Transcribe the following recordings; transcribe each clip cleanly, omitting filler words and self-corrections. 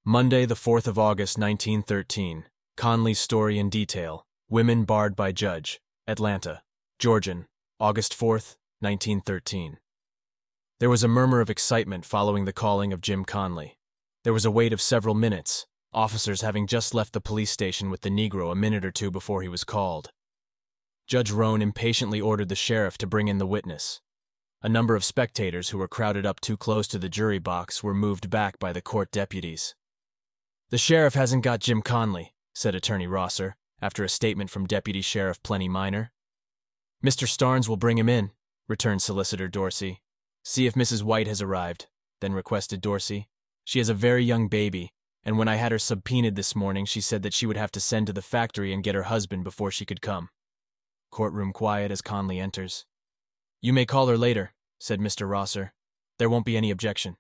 Monday, the 4th of August, 1913. Conley's story in detail. Women barred by judge. Atlanta, Georgian, August 4th, 1913. There was a murmur of excitement following the calling of Jim Conley. There was a wait of several minutes, officers having just left the police station with the Negro a minute or two before he was called. Judge Roan impatiently ordered the sheriff to bring in the witness. A number of spectators who were crowded up too close to the jury box were moved back by the court deputies. "The sheriff hasn't got Jim Conley," said Attorney Rosser, after a statement from Deputy Sheriff Plenty Minor. "Mr. Starnes will bring him in," returned Solicitor Dorsey. "See if Mrs. White has arrived," then requested Dorsey. "She has a very young baby, and when I had her subpoenaed this morning, she said that she would have to send to the factory and get her husband before she could come." Courtroom quiet as Conley enters. "You may call her later," said Mr. Rosser. "There won't be any objection."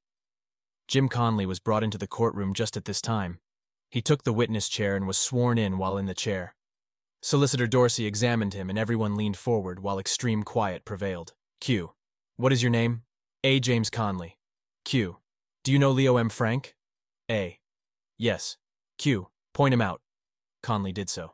Jim Conley was brought into the courtroom just at this time. He took the witness chair and was sworn in while in the chair. Solicitor Dorsey examined him and everyone leaned forward while extreme quiet prevailed. Q. What is your name? A. James Conley. Q. Do you know Leo M. Frank? A. Yes. Q. Point him out. Conley did so.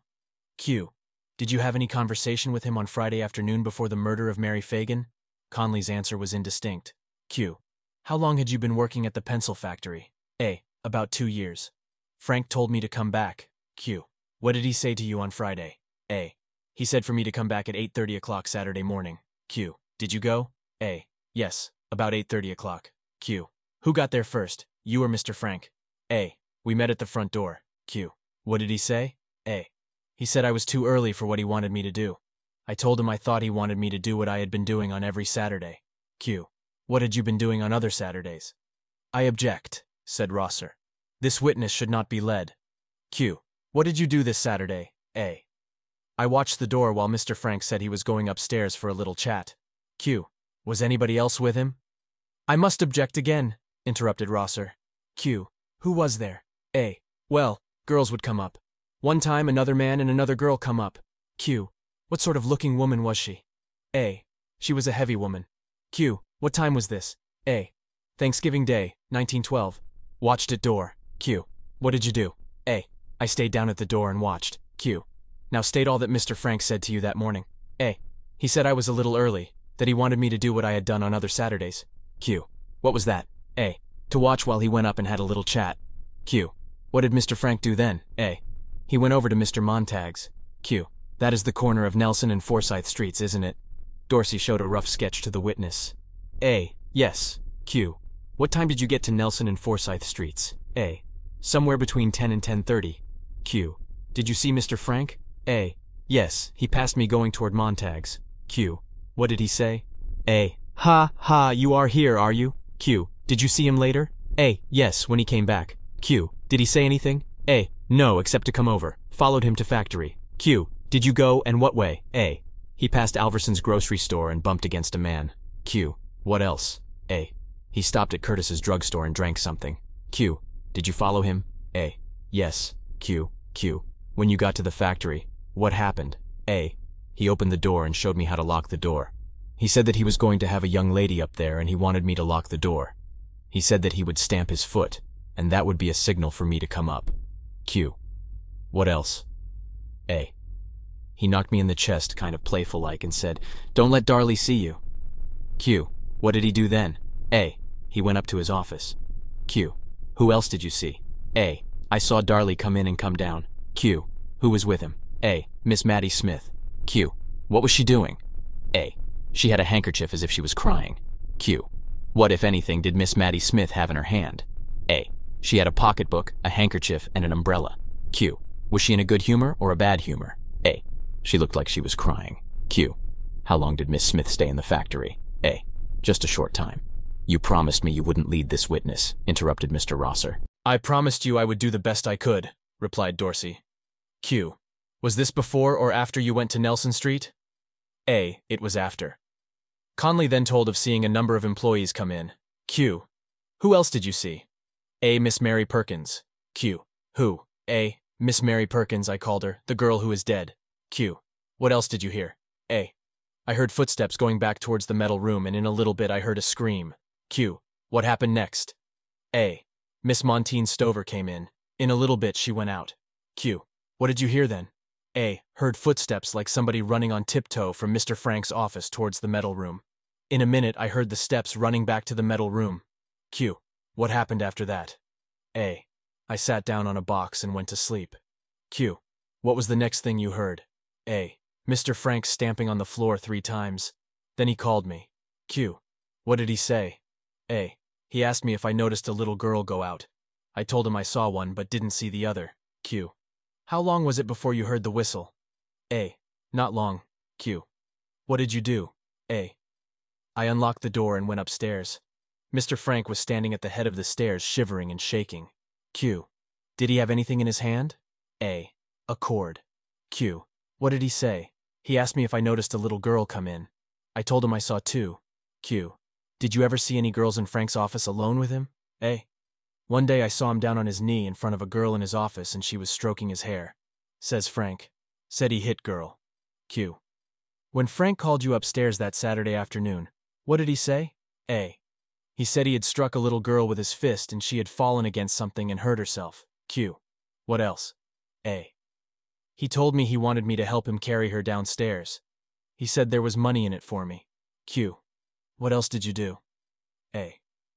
Q. Did you have any conversation with him on Friday afternoon before the murder of Mary Fagan? Conley's answer was indistinct. Q. How long had you been working at the pencil factory? A. About 2 years. Frank told me to come back. Q. What did he say to you on Friday? A. He said for me to come back at 8:30 o'clock Saturday morning. Q. Did you go? A. Yes, about 8:30 o'clock. Q. Who got there first, you or Mr. Frank? A. We met at the front door. Q. What did he say? A. He said I was too early for what he wanted me to do. I told him I thought he wanted me to do what I had been doing on every Saturday. Q. What had you been doing on other Saturdays? I object, said Rosser. This witness should not be led. Q. What did you do this Saturday? A. I watched the door while Mr. Frank said he was going upstairs for a little chat. Q. Was anybody else with him? I must object again, interrupted Rosser. Q. Who was there? A. Well, girls would come up. One time another man and another girl come up. Q. What sort of looking woman was she? A. She was a heavy woman. Q. What time was this? A. Thanksgiving Day, 1912. Watched at door. Q. What did you do? A. I stayed down at the door and watched. Q. Now state all that Mr. Frank said to you that morning. A. He said I was a little early, that he wanted me to do what I had done on other Saturdays. Q. What was that? A. To watch while he went up and had a little chat. Q. What did Mr. Frank do then? A. He went over to Mr. Montag's. Q. That is the corner of Nelson and Forsyth Streets, isn't it? Dorsey showed a rough sketch to the witness. A. Yes. Q. What time did you get to Nelson and Forsyth Streets? A. Somewhere between 10 and 10:30. Q. Did you see Mr. Frank? A. Yes, he passed me going toward Montag's. Q. What did he say? A. Ha, ha, you are here, are you? Q. Did you see him later? A. Yes, when he came back. Q. Did he say anything? A. No, except to come over. Followed him to factory. Q. Did you go, and what way? A. He passed Alverson's grocery store and bumped against a man. Q. What else? A. He stopped at Curtis's drugstore and drank something. Q. Did you follow him? A. Yes. Q. Q. When you got to the factory, what happened? A. He opened the door and showed me how to lock the door. He said that he was going to have a young lady up there and he wanted me to lock the door. He said that he would stamp his foot, and that would be a signal for me to come up. Q. What else? A. He knocked me in the chest, kind of playful-like, and said, "Don't let Darley see you." Q. What did he do then? A. He went up to his office. Q. Who else did you see? A. I saw Darley come in and come down. Q. Who was with him? A. Miss Mattie Smith. Q. What was she doing? A. She had a handkerchief as if she was crying. Q. What, if anything, did Miss Mattie Smith have in her hand? A. She had a pocketbook, a handkerchief, and an umbrella. Q. Was she in a good humor or a bad humor? A. She looked like she was crying. Q. How long did Miss Smith stay in the factory? A. Just a short time. You promised me you wouldn't lead this witness, interrupted Mr. Rosser. I promised you I would do the best I could, replied Dorsey. Q. Was this before or after you went to Nelson Street? A. It was after. Conley then told of seeing a number of employees come in. Q. Who else did you see? A. Miss Mary Perkins. Q. Who? A. Miss Mary Perkins, I called her, the girl who is dead. Q. What else did you hear? A. I heard footsteps going back towards the metal room, and in a little bit I heard a scream. Q. What happened next? A. Miss Montine Stover came in. In a little bit she went out. Q. What did you hear then? A. Heard footsteps like somebody running on tiptoe from Mr. Frank's office towards the metal room. In a minute I heard the steps running back to the metal room. Q. What happened after that? A. I sat down on a box and went to sleep. Q. What was the next thing you heard? A. Mr. Frank stamping on the floor 3 times. Then he called me. Q. What did he say? A. He asked me if I noticed a little girl go out. I told him I saw one but didn't see the other. Q. How long was it before you heard the whistle? A. Not long. Q. What did you do? A. I unlocked the door and went upstairs. Mr. Frank was standing at the head of the stairs shivering and shaking. Q. Did he have anything in his hand? A. A cord. Q. What did he say? He asked me if I noticed a little girl come in. I told him I saw 2. Q. Did you ever see any girls in Frank's office alone with him? A. One day I saw him down on his knee in front of a girl in his office and she was stroking his hair. Says Frank. Said he hit girl. Q. When Frank called you upstairs that Saturday afternoon, what did he say? A. He said he had struck a little girl with his fist and she had fallen against something and hurt herself. Q. What else? A. He told me he wanted me to help him carry her downstairs. He said there was money in it for me. Q. What else did you do? A.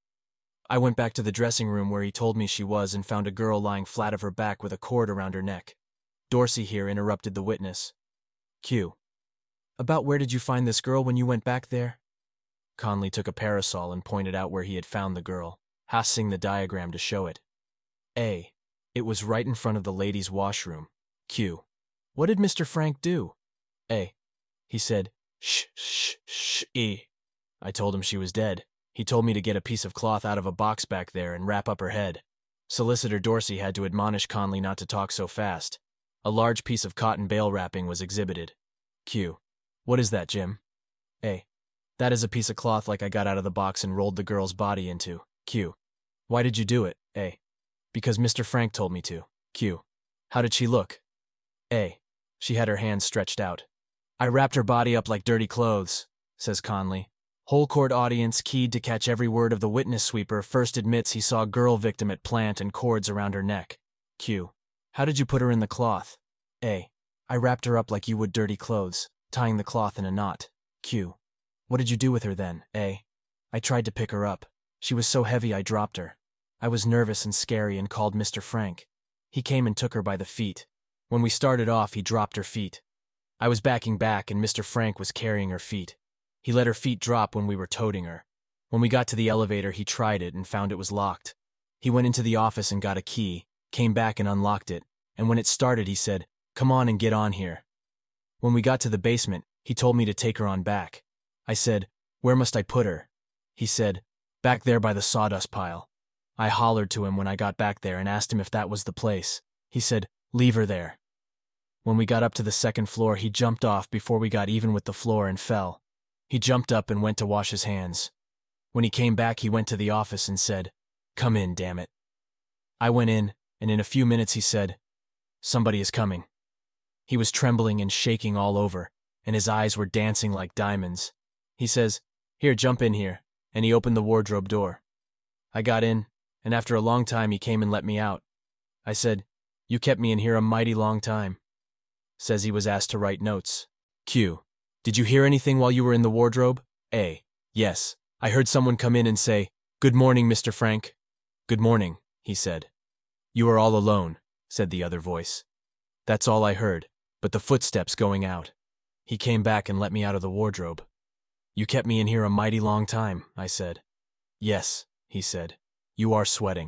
I went back to the dressing room where he told me she was and found a girl lying flat of her back with a cord around her neck. Dorsey here interrupted the witness. Q. About where did you find this girl when you went back there? Conley took a parasol and pointed out where he had found the girl, passing the diagram to show it. A. It was right in front of the ladies' washroom. Q. What did Mr. Frank do? A. He said, shh, shh, shh, e. I told him she was dead. He told me to get a piece of cloth out of a box back there and wrap up her head. Solicitor Dorsey had to admonish Conley not to talk so fast. A large piece of cotton bale wrapping was exhibited. Q. What is that, Jim? A. That is a piece of cloth like I got out of the box and rolled the girl's body into. Q. Why did you do it? A. Because Mr. Frank told me to. Q. How did she look? A. She had her hands stretched out. I wrapped her body up like dirty clothes, says Conley. Whole court audience, keyed to catch every word of the witness sweeper, first admits he saw girl victim at plant and cords around her neck. Q. How did you put her in the cloth? A. I wrapped her up like you would dirty clothes, tying the cloth in a knot. Q. What did you do with her then? A. I tried to pick her up. She was so heavy I dropped her. I was nervous and scary and called Mr. Frank. He came and took her by the feet. When we started off, he dropped her feet. I was backing back and Mr. Frank was carrying her feet. He let her feet drop when we were toting her. When we got to the elevator, he tried it and found it was locked. He went into the office and got a key, came back and unlocked it, and when it started, he said, "Come on and get on here." When we got to the basement, he told me to take her on back. I said, "Where must I put her?" He said, "Back there by the sawdust pile." I hollered to him when I got back there and asked him if that was the place. He said, "Leave her there." When we got up to the 2nd floor, he jumped off before we got even with the floor and fell. He jumped up and went to wash his hands. When he came back, he went to the office and said, "Come in, damn it." I went in, and in a few minutes he said, "Somebody is coming." He was trembling and shaking all over, and his eyes were dancing like diamonds. He says, "Here, jump in here," and he opened the wardrobe door. I got in, and after a long time he came and let me out. I said, "You kept me in here a mighty long time." Says he was asked to write notes. Q. Did you hear anything while you were in the wardrobe? A. Yes. I heard someone come in and say, "Good morning, Mr. Frank." "Good morning," he said. "You are all alone," said the other voice. That's all I heard, but the footsteps going out. He came back and let me out of the wardrobe. "You kept me in here a mighty long time," I said. "Yes," he said. "You are sweating."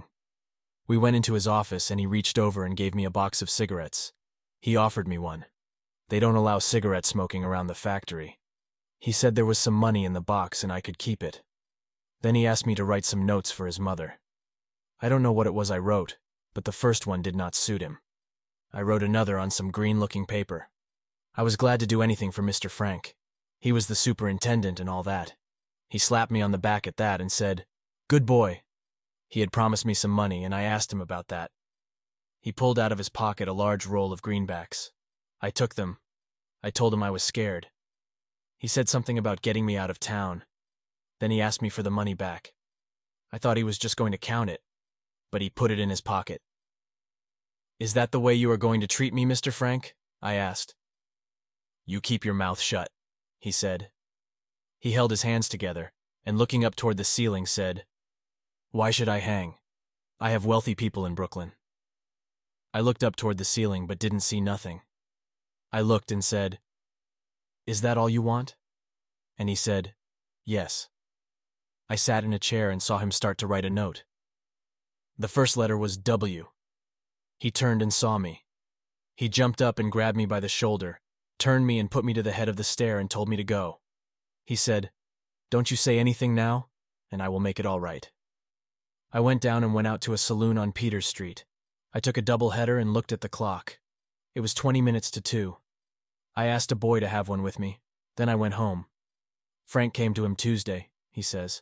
We went into his office and he reached over and gave me a box of cigarettes. He offered me one. They don't allow cigarette smoking around the factory. He said there was some money in the box and I could keep it. Then he asked me to write some notes for his mother. I don't know what it was I wrote, but the first one did not suit him. I wrote another on some green-looking paper. I was glad to do anything for Mr. Frank. He was the superintendent and all that. He slapped me on the back at that and said, "Good boy." He had promised me some money and I asked him about that. He pulled out of his pocket a large roll of greenbacks. I took them. I told him I was scared. He said something about getting me out of town. Then he asked me for the money back. I thought he was just going to count it. but he put it in his pocket. "Is that the way you are going to treat me, Mr. Frank?" I asked. "You keep your mouth shut," he said. He held his hands together, and looking up toward the ceiling said, "Why should I hang? I have wealthy people in Brooklyn." I looked up toward the ceiling but didn't see nothing. I looked and said, "Is that all you want?" And he said, "Yes." I sat in a chair and saw him start to write a note. The first letter was W. He turned and saw me. He jumped up and grabbed me by the shoulder, turned me and put me to the head of the stair and told me to go. He said, "Don't you say anything now, and I will make it all right." I went down and went out to a saloon on Peters Street. I took a double-header and looked at the clock. It was 20 minutes to 2. I asked a boy to have one with me. Then I went home. Frank came to him Tuesday, he says.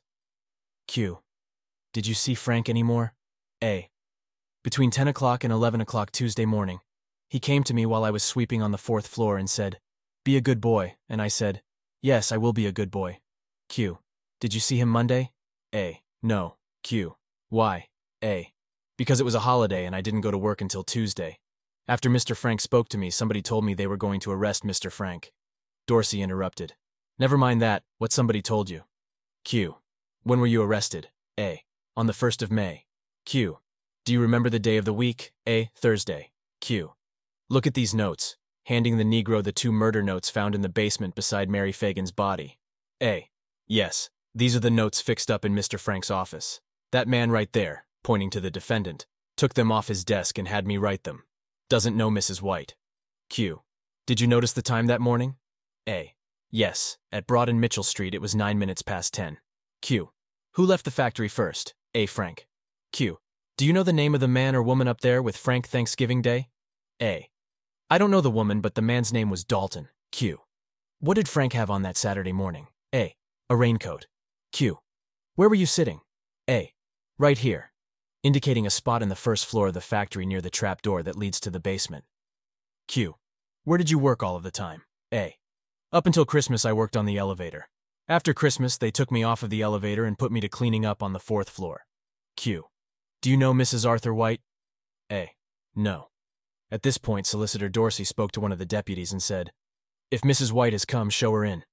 Q. Did you see Frank anymore? A. Between 10 o'clock and 11 o'clock Tuesday morning. He came to me while I was sweeping on the 4th floor and said, "Be a good boy," and I said, "Yes, I will be a good boy." Q. Did you see him Monday? A. No. Q. Why? A. Because it was a holiday and I didn't go to work until Tuesday. After Mr. Frank spoke to me, somebody told me they were going to arrest Mr. Frank. Dorsey interrupted. Never mind that, what somebody told you. Q. When were you arrested? A. On the 1st of May. Q. Do you remember the day of the week? A. Thursday. Q. Look at these notes, handing the Negro the 2 murder notes found in the basement beside Mary Fagan's body. A. Yes, these are the notes fixed up in Mr. Frank's office. That man right there, pointing to the defendant, took them off his desk and had me write them. Doesn't know Mrs. White. Q. Did you notice the time that morning? A. Yes, at Broad and Mitchell Street it was 9 minutes past 10. Q. Who left the factory first? A. Frank. Q. Do you know the name of the man or woman up there with Frank Thanksgiving Day? A. I don't know the woman, but the man's name was Dalton. Q. What did Frank have on that Saturday morning? A. A raincoat. Q. Where were you sitting? A. Right here, indicating a spot in the 1st floor of the factory near the trap door that leads to the basement. Q. Where did you work all of the time? A. Up until Christmas I worked on the elevator. After Christmas they took me off of the elevator and put me to cleaning up on the 4th floor. Q. Do you know Mrs. Arthur White? A. No. At this point, Solicitor Dorsey spoke to one of the deputies and said, "If Mrs. White has come, show her in."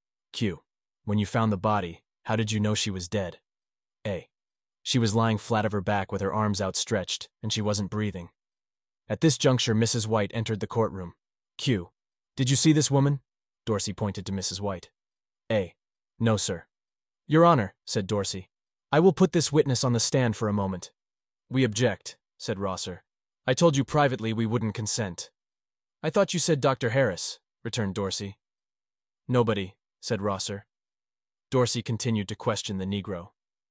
Q. When you found the body, how did you know she was dead? A. She was lying flat of her back with her arms outstretched, and she wasn't breathing. At this juncture, Mrs. White entered the courtroom. Q. Did you see this woman? Dorsey pointed to Mrs. White. A. No, sir. Your Honor, said Dorsey, I will put this witness on the stand for a moment. We object, said Rosser. I told you privately we wouldn't consent. I thought you said Dr. Harris, returned Dorsey. Nobody, said Rosser. Dorsey continued to question the Negro.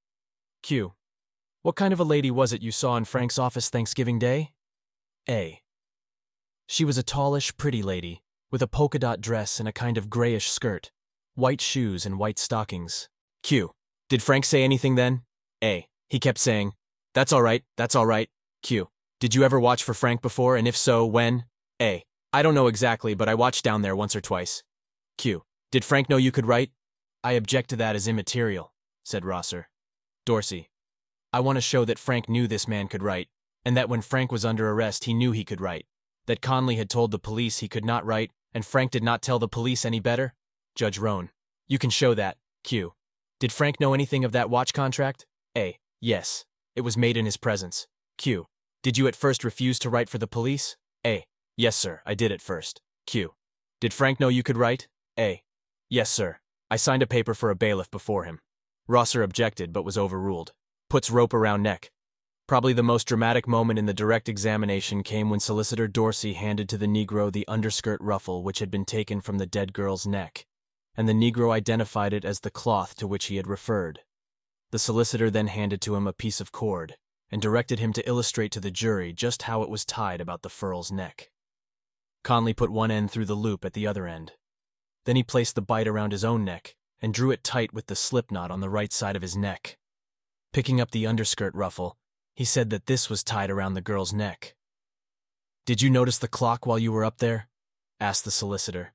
Q. What kind of a lady was it you saw in Frank's office Thanksgiving Day? A. She was a tallish, pretty lady, with a polka-dot dress and a kind of grayish skirt, white shoes and white stockings. Q. Did Frank say anything then? A. He kept saying, that's all right, that's all right. Q. Did you ever watch for Frank before, and if so, when? A. I don't know exactly, but I watched down there once or twice. Q. Did Frank know you could write? I object to that as immaterial, said Rosser. Dorsey. I want to show that Frank knew this man could write, and that when Frank was under arrest he knew he could write, that Conley had told the police he could not write, and Frank did not tell the police any better? Judge Roan. You can show that. Q. Did Frank know anything of that watch contract? A. Yes. It was made in his presence. Q. Did you at first refuse to write for the police? A. Yes, sir, I did at first. Q. Did Frank know you could write? A. Yes, sir. I signed a paper for a bailiff before him. Rosser objected but was overruled. Puts rope around neck. Probably the most dramatic moment in the direct examination came when Solicitor Dorsey handed to the Negro the underskirt ruffle which had been taken from the dead girl's neck, and the Negro identified it as the cloth to which he had referred. The solicitor then handed to him a piece of cord and directed him to illustrate to the jury just how it was tied about the furl's neck. Conley put one end through the loop at the other end. Then he placed the bight around his own neck and drew it tight with the slip knot on the right side of his neck. Picking up the underskirt ruffle, he said that this was tied around the girl's neck. Did you notice the clock while you were up there? Asked the solicitor.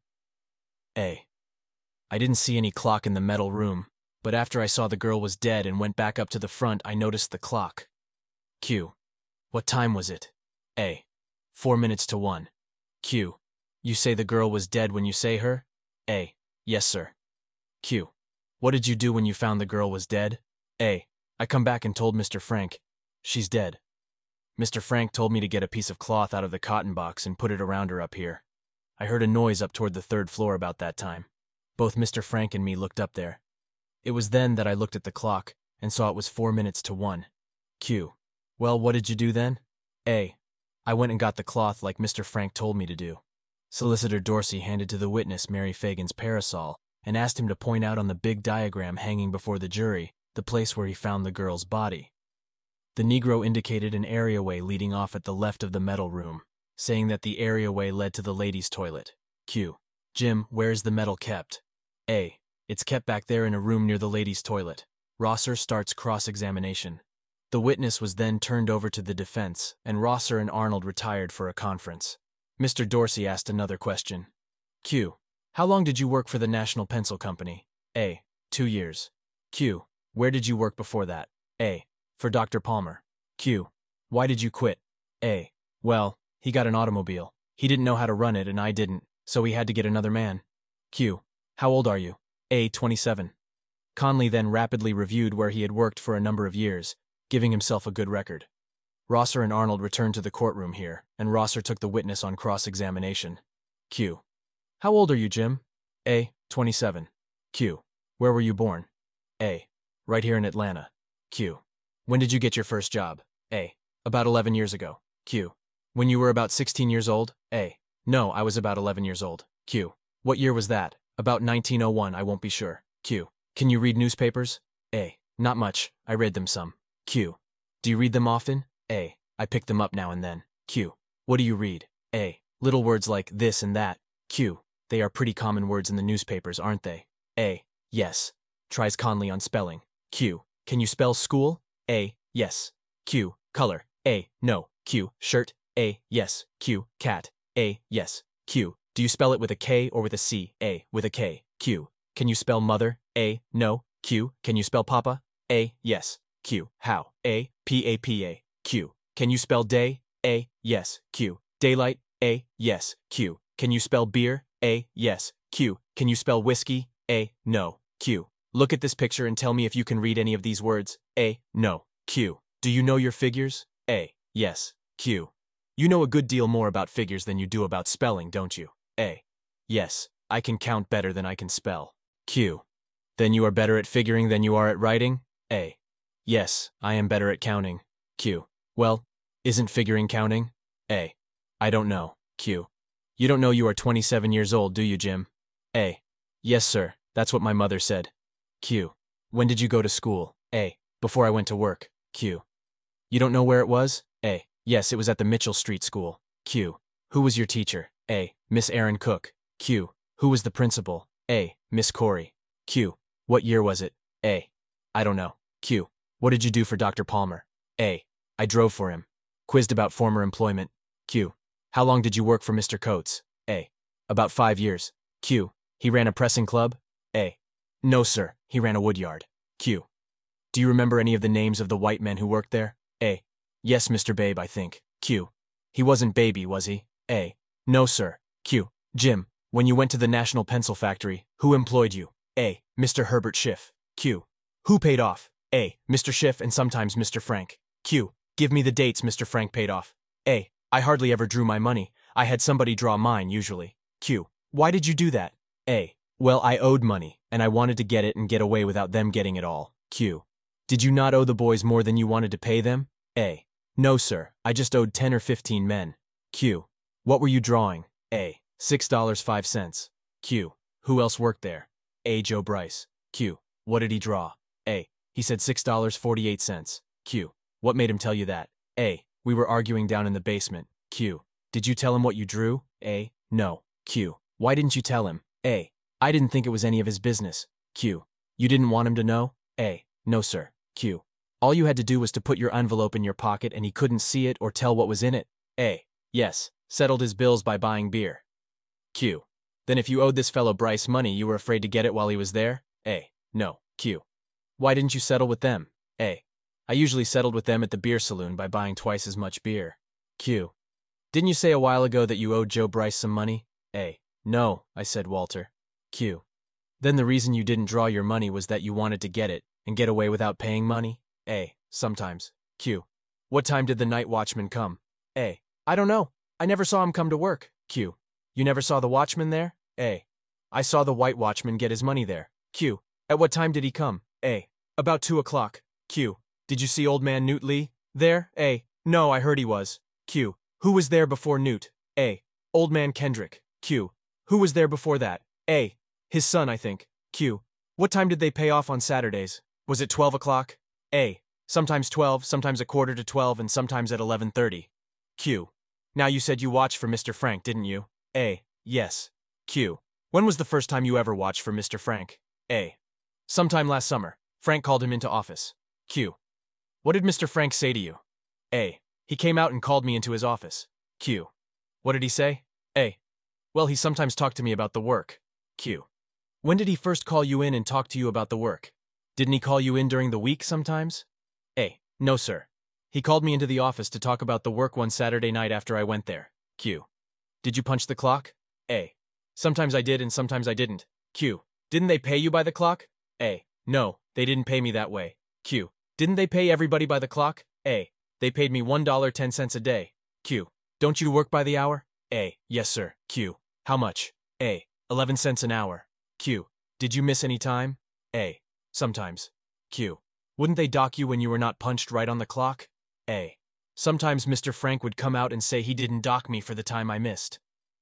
A. I didn't see any clock in the metal room, but after I saw the girl was dead and went back up to the front, I noticed the clock. Q. What time was it? A. 4 minutes to 1. Q. You say the girl was dead when you say her? A. Yes, sir. Q. What did you do when you found the girl was dead? A. I come back and told Mr. Frank. She's dead. Mr. Frank told me to get a piece of cloth out of the cotton box and put it around her up here. I heard a noise up toward the 3rd floor about that time. Both Mr. Frank and me looked up there. It was then that I looked at the clock and saw it was 4 minutes to 1. Q. Well, what did you do then? A. I went and got the cloth like Mr. Frank told me to do. Solicitor Dorsey handed to the witness Mary Fagan's parasol and asked him to point out on the big diagram hanging before the jury the place where he found the girl's body. The Negro indicated an areaway leading off at the left of the metal room, saying that the areaway led to the ladies' toilet. Q. Jim, where is the metal kept? A. It's kept back there in a room near the ladies' toilet. Rosser starts cross-examination. The witness was then turned over to the defense, and Rosser and Arnold retired for a conference. Mr. Dorsey asked another question. Q. How long did you work for the National Pencil Company? A. 2 years. Q. Where did you work before that? A. For Dr. Palmer. Q. Why did you quit? A. Well, he got an automobile. He didn't know how to run it and I didn't, so he had to get another man. Q. How old are you? A. 27. Conley then rapidly reviewed where he had worked for a number of years, giving himself a good record. Rosser and Arnold returned to the courtroom here, and Rosser took the witness on cross-examination. Q. How old are you, Jim? A. 27. Q. Where were you born? A. Right here in Atlanta. Q. When did you get your first job? A. About 11 years ago. Q. When you were about 16 years old? A. No, I was about 11 years old. Q. What year was that? About 1901, I won't be sure. Q. Can you read newspapers? A. Not much, I read them some. Q. Do you read them often? A. I pick them up now and then. Q. What do you read? A. Little words like this and that. Q. They are pretty common words in the newspapers, aren't they? A. Yes. Tries Conley on spelling. Q. Can you spell school? A. Yes. Q. Color. A. No. Q. Shirt. A. Yes. Q. Cat. A. Yes. Q. Do you spell it with a K or with a C? A. With a K. Q. Can you spell mother? A. No. Q. Can you spell papa? A. Yes. Q. How? A. P-A-P-A. Q. Can you spell day? A. Yes. Q. Daylight? A. Yes. Q. Can you spell beer? A. Yes. Q. Can you spell whiskey? A. No. Q. Look at this picture and tell me if you can read any of these words. A. No. Q. Do you know your figures? A. Yes. Q. You know a good deal more about figures than you do about spelling, don't you? A. Yes. I can count better than I can spell. Q. Then you are better at figuring than you are at writing? A. Yes, I am better at counting. Q. Well, isn't figuring counting? A. I don't know. Q. You don't know you are 27 years old, do you, Jim? A. Yes, sir. That's what my mother said. Q. When did you go to school? A. Before I went to work. Q. You don't know where it was? A. Yes, it was at the Mitchell Street School. Q. Who was your teacher? A. Miss Aaron Cook. Q. Who was the principal? A. Miss Corey. Q. What year was it? A. I don't know. Q. What did you do for Dr. Palmer? A. I drove for him. Quizzed about former employment. Q. How long did you work for Mr. Coates? A. About 5 years. Q. He ran a pressing club? A. No, sir. He ran a woodyard. Q. Do you remember any of the names of the white men who worked there? A. Yes, Mr. Babe, I think. Q. He wasn't Baby, was he? A. No, sir. Q. Jim, when you went to the National Pencil Factory, who employed you? A. Mr. Herbert Schiff. Q. Who paid off? A. Mr. Schiff and sometimes Mr. Frank. Q. Give me the dates Mr. Frank paid off. A. I hardly ever drew my money. I had somebody draw mine, usually. Q. Why did you do that? A. Well, I owed money, and I wanted to get it and get away without them getting it all. Q. Did you not owe the boys more than you wanted to pay them? A. No, sir. I just owed 10 or 15 men. Q. What were you drawing? A. $6.05. Q. Who else worked there? A. Joe Bryce. Q. What did he draw? A. He said $6.48. Q. What made him tell you that? A. We were arguing down in the basement. Q. Did you tell him what you drew? A. No. Q. Why didn't you tell him? A. I didn't think it was any of his business. Q. You didn't want him to know? A. No, sir. Q. All you had to do was to put your envelope in your pocket and he couldn't see it or tell what was in it? A. Yes. Settled his bills by buying beer. Q. Then if you owed this fellow Bryce money, you were afraid to get it while he was there? A. No. Q. Why didn't you settle with them? A. I usually settled with them at the beer saloon by buying twice as much beer. Q. Didn't you say a while ago that you owed Joe Bryce some money? A. No, I said, Walter. Q. Then the reason you didn't draw your money was that you wanted to get it and get away without paying money? A. Sometimes. Q. What time did the night watchman come? A. I don't know. I never saw him come to work. Q. You never saw the watchman there? A. I saw the white watchman get his money there. Q. At what time did he come? A. About 2 o'clock. Q. Did you see old man Newt Lee there? A. No, I heard he was. Q. Who was there before Newt? A. Old man Kendrick. Q. Who was there before that? A. His son, I think. Q. What time did they pay off on Saturdays? Was it 12 o'clock? A. Sometimes 12, sometimes a quarter to 12, and sometimes at 11:30. Q. Now you said you watched for Mr. Frank, didn't you? A. Yes. Q. When was the first time you ever watched for Mr. Frank? A. Sometime last summer. Frank called him into office. Q. What did Mr. Frank say to you? A. He came out and called me into his office. Q. What did he say? A. Well, he sometimes talked to me about the work. Q. When did he first call you in and talk to you about the work? Didn't he call you in during the week sometimes? A. No, sir. He called me into the office to talk about the work one Saturday night after I went there. Q. Did you punch the clock? A. Sometimes I did and sometimes I didn't. Q. Didn't they pay you by the clock? A. No, they didn't pay me that way. Q. Didn't they pay everybody by the clock? A. They paid me $1.10 a day. Q. Don't you work by the hour? A. Yes, sir. Q. How much? A. 11 cents an hour. Q. Did you miss any time? A. Sometimes. Q. Wouldn't they dock you when you were not punched right on the clock? A. Sometimes Mr. Frank would come out and say he didn't dock me for the time I missed.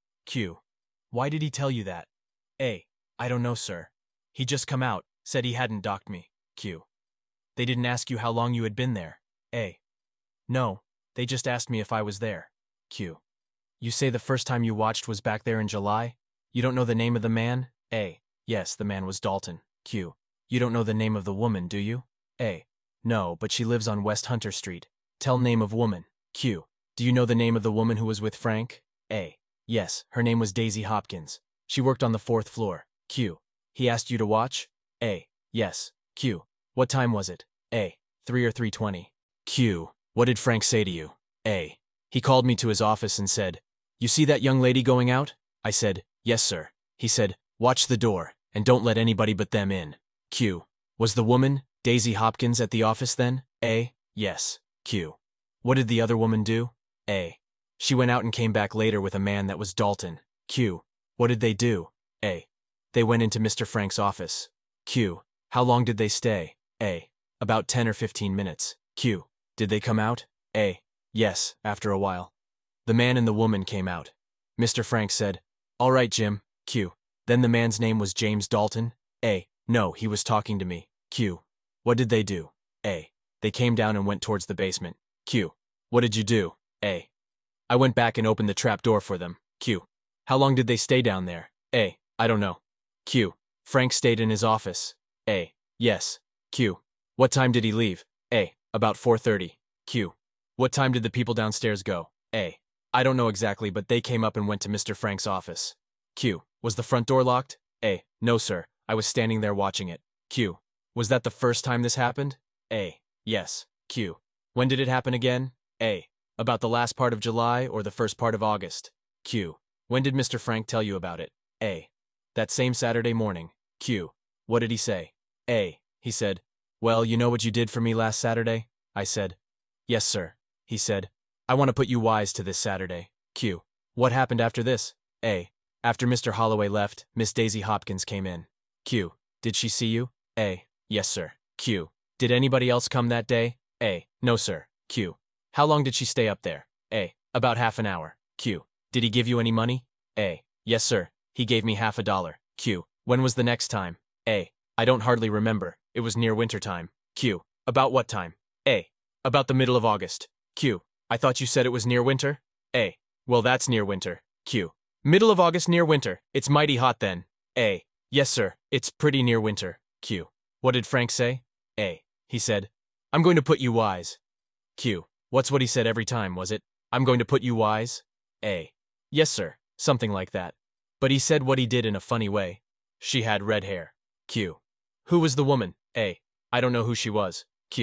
Q. Why did he tell you that? A. I don't know, sir. He just come out, said he hadn't docked me. Q. They didn't ask you how long you had been there? A. No, they just asked me if I was there. Q. You say the first time you watched was back there in July? You don't know the name of the man? A. Yes, the man was Dalton. Q. You don't know the name of the woman, do you? A. No, but she lives on West Hunter Street. Tell name of woman. Q. Do you know the name of the woman who was with Frank? A. Yes, her name was Daisy Hopkins. She worked on the 4th floor. Q. He asked you to watch? A. Yes. Q. What time was it? A. 3 or 3:20. Q. What did Frank say to you? A. He called me to his office and said, You see that young lady going out? I said, Yes, sir. He said, Watch the door, and don't let anybody but them in. Q. Was the woman, Daisy Hopkins, at the office then? A. Yes. Q. What did the other woman do? A. She went out and came back later with a man that was Dalton. Q. What did they do? A. They went into Mr. Frank's office. Q. How long did they stay? A. About 10 or 15 minutes. Q. Did they come out? A. Yes, after a while. The man and the woman came out. Mr. Frank said, All right, Jim. Q. Then the man's name was James Dalton? A. No, he was talking to me. Q. What did they do? A. They came down and went towards the basement. Q. What did you do? A. I went back and opened the trap door for them. Q. How long did they stay down there? A. I don't know. Q. Frank stayed in his office. A. Yes. Q. What time did he leave? A. About 4:30. Q. What time did the people downstairs go? A. I don't know exactly, but they came up and went to Mr. Frank's office. Q. Was the front door locked? A. No, sir. I was standing there watching it. Q. Was that the first time this happened? A. Yes. Q. When did it happen again? A. About the last part of July or the first part of August. Q. When did Mr. Frank tell you about it? A. That same Saturday morning. Q. What did he say? A. He said, Well, you know what you did for me last Saturday? I said, Yes, sir. He said, I want to put you wise to this Saturday. Q. What happened after this? A. After Mr. Holloway left, Miss Daisy Hopkins came in. Q. Did she see you? A. Yes, sir. Q. Did anybody else come that day? A. No, sir. Q. How long did she stay up there? A. About half an hour. Q. Did he give you any money? A. Yes, sir. He gave me $50. Q. When was the next time? A. I don't hardly remember. It was near winter time. Q. About what time? A. About the middle of August. Q. I thought you said it was near winter? A. Well, that's near winter. Q. Middle of August near winter. It's mighty hot then. A. Yes, sir. It's pretty near winter. Q. What did Frank say? A. He said, I'm going to put you wise. Q. What's what he said every time, was it? I'm going to put you wise? A. Yes, sir. Something like that. But he said what he did in a funny way. She had red hair. Q. Who was the woman? A. I don't know who she was. Q.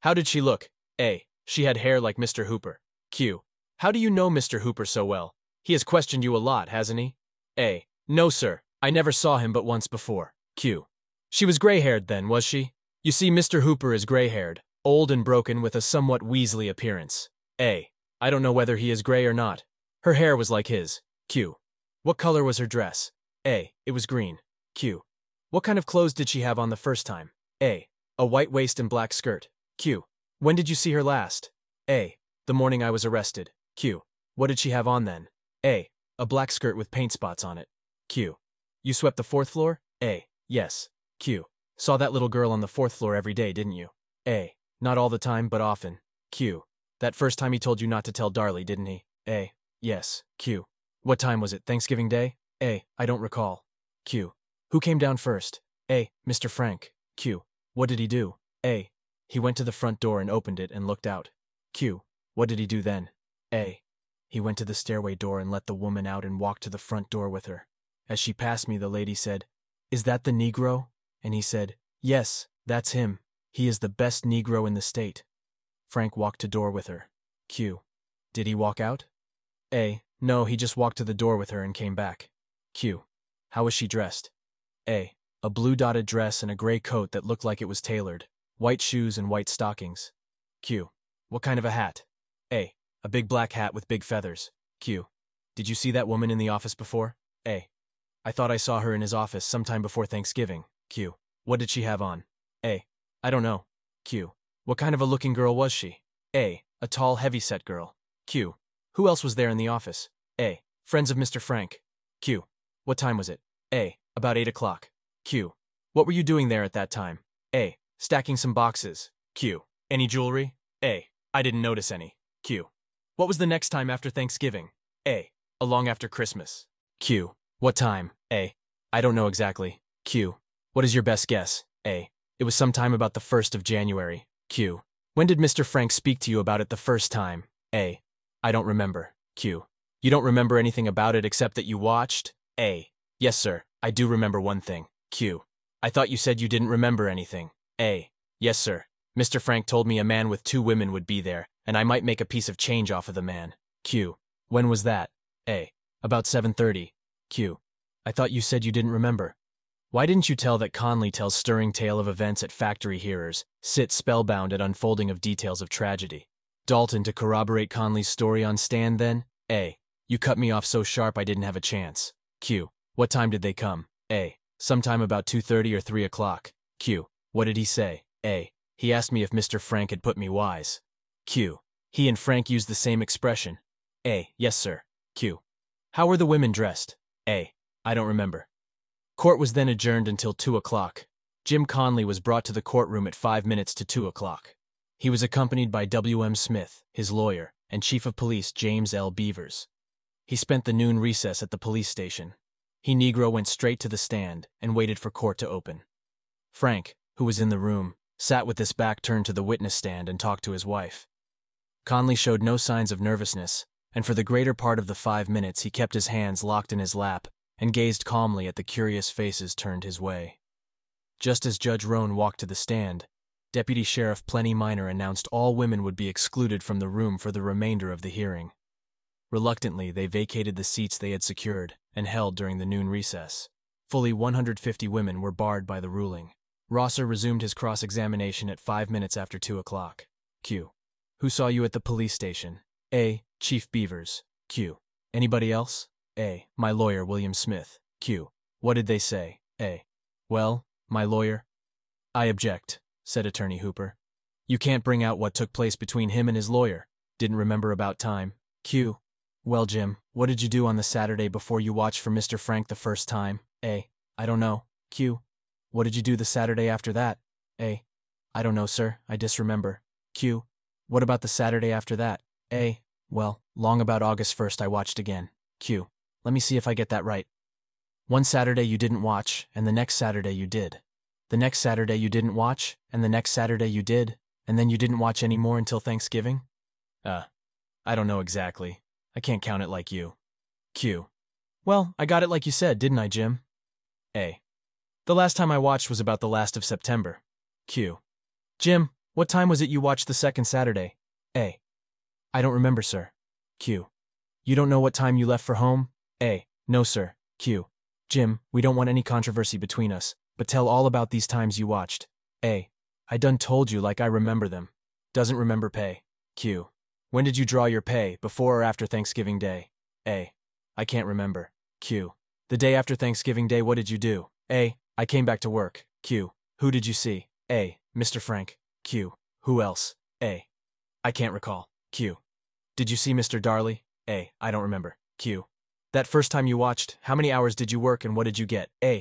How did she look? A. She had hair like Mr. Hooper. Q. How do you know Mr. Hooper so well? He has questioned you a lot, hasn't he? A. No, sir. I never saw him but once before. Q. She was gray-haired then, was she? You see, Mr. Hooper is gray-haired, old and broken with a somewhat Weasley appearance. A. I don't know whether he is gray or not. Her hair was like his. Q. What color was her dress? A. It was green. Q. What kind of clothes did she have on the first time? A. A white waist and black skirt. Q. When did you see her last? A. The morning I was arrested. Q. What did she have on then? A. A black skirt with paint spots on it. Q. You swept the 4th floor? A. Yes. Q. Saw that little girl on the 4th floor every day, didn't you? A. Not all the time, but often. Q. That first time he told you not to tell Darlie, didn't he? A. Yes. Q. What time was it, Thanksgiving Day? A. I don't recall. Q. Who came down first? A. Mr. Frank. Q. What did he do? A. He went to the front door and opened it and looked out. Q. What did he do then? A. He went to the stairway door and let the woman out and walked to the front door with her. As she passed me, the lady said, "Is that the Negro?" And he said, "Yes, that's him. He is the best Negro in the state." Frank walked to door with her. Q. Did he walk out? A. No, he just walked to the door with her and came back. Q. How was she dressed? A. A blue dotted dress and a gray coat that looked like it was tailored, white shoes and white stockings. Q. What kind of a hat? A. A big black hat with big feathers. Q. Did you see that woman in the office before? A. I thought I saw her in his office sometime before Thanksgiving. Q. What did she have on? A. I don't know. Q. What kind of a looking girl was she? A. A tall, heavy-set girl. Q. Who else was there in the office? A. Friends of Mr. Frank. Q. What time was it? A. About 8 o'clock. Q. What were you doing there at that time? A. Stacking some boxes. Q. Any jewelry? A. I didn't notice any. Q. What was the next time after Thanksgiving? A. Along after Christmas. Q. What time? A. I don't know exactly. Q. What is your best guess? A. It was sometime about the 1st of January. Q. When did Mr. Frank speak to you about it the first time? A. I don't remember. Q. You don't remember anything about it except that you watched? A. Yes, sir. I do remember one thing. Q. I thought you said you didn't remember anything. A. Yes, sir. Mr. Frank told me a man with 2 women would be there, and I might make a piece of change off of the man. Q. When was that? A. About 7:30. Q. I thought you said you didn't remember. Why didn't you tell that Conley tells stirring tale of events at factory hearers, sit spellbound at unfolding of details of tragedy? Dalton to corroborate Conley's story on stand then? A. You cut me off so sharp I didn't have a chance. Q. What time did they come? A. Sometime about 2:30 or 3 o'clock. Q. What did he say? A. He asked me if Mr. Frank had put me wise. Q. He and Frank used the same expression. A. Yes, sir. Q. How were the women dressed? A. I don't remember. Court was then adjourned until 2 o'clock. Jim Conley was brought to the courtroom at 5 minutes to 2 o'clock. He was accompanied by W.M. Smith, his lawyer, and Chief of Police James L. Beavers. He spent the noon recess at the police station. He Negro went straight to the stand and waited for court to open. Frank, who was in the room, sat with his back turned to the witness stand and talked to his wife. Conley showed no signs of nervousness, and for the greater part of the 5 minutes he kept his hands locked in his lap and gazed calmly at the curious faces turned his way. Just as Judge Roan walked to the stand, Deputy Sheriff Plenty Minor announced all women would be excluded from the room for the remainder of the hearing. Reluctantly, they vacated the seats they had secured and held during the noon recess. Fully 150 women were barred by the ruling. Rosser resumed his cross-examination at 5 minutes after 2 o'clock. Q. Who saw you at the police station? A. Chief Beavers. Q. Anybody else? A. My lawyer, William Smith. Q. What did they say? A. Well, my lawyer. I object, said Attorney Hooper. You can't bring out what took place between him and his lawyer. Didn't remember about time. Q. Well, Jim, what did you do on the Saturday before you watched for Mr. Frank the first time? A. I don't know. Q. What did you do the Saturday after that? A. I don't know, sir. I disremember. Q. What about the Saturday after that? A. Well, long about August 1st I watched again. Q. Let me see if I get that right. One Saturday you didn't watch, and the next Saturday you did. The next Saturday you didn't watch, and the next Saturday you did, and then you didn't watch any more until Thanksgiving? I don't know exactly. I can't count it like you. Q. Well, I got it like you said, didn't I, Jim? A. The last time I watched was about the last of September. Q. Jim, What time was it you watched the second Saturday? A. I don't remember, sir. Q. You don't know what time you left for home? A. No, sir. Q. Jim, we don't want any controversy between us, but tell all about these times you watched. A. I done told you like I remember them. Doesn't remember pay. Q. When did you draw your pay, before or after Thanksgiving Day? A. I can't remember. Q. The day after Thanksgiving Day, what did you do? A. I came back to work. Q. Who did you see? A. Mr. Frank. Q. Who else? A. I can't recall. Q. Did you see Mr. Darley? A. I don't remember. Q. That first time you watched, how many hours did you work and what did you get? A.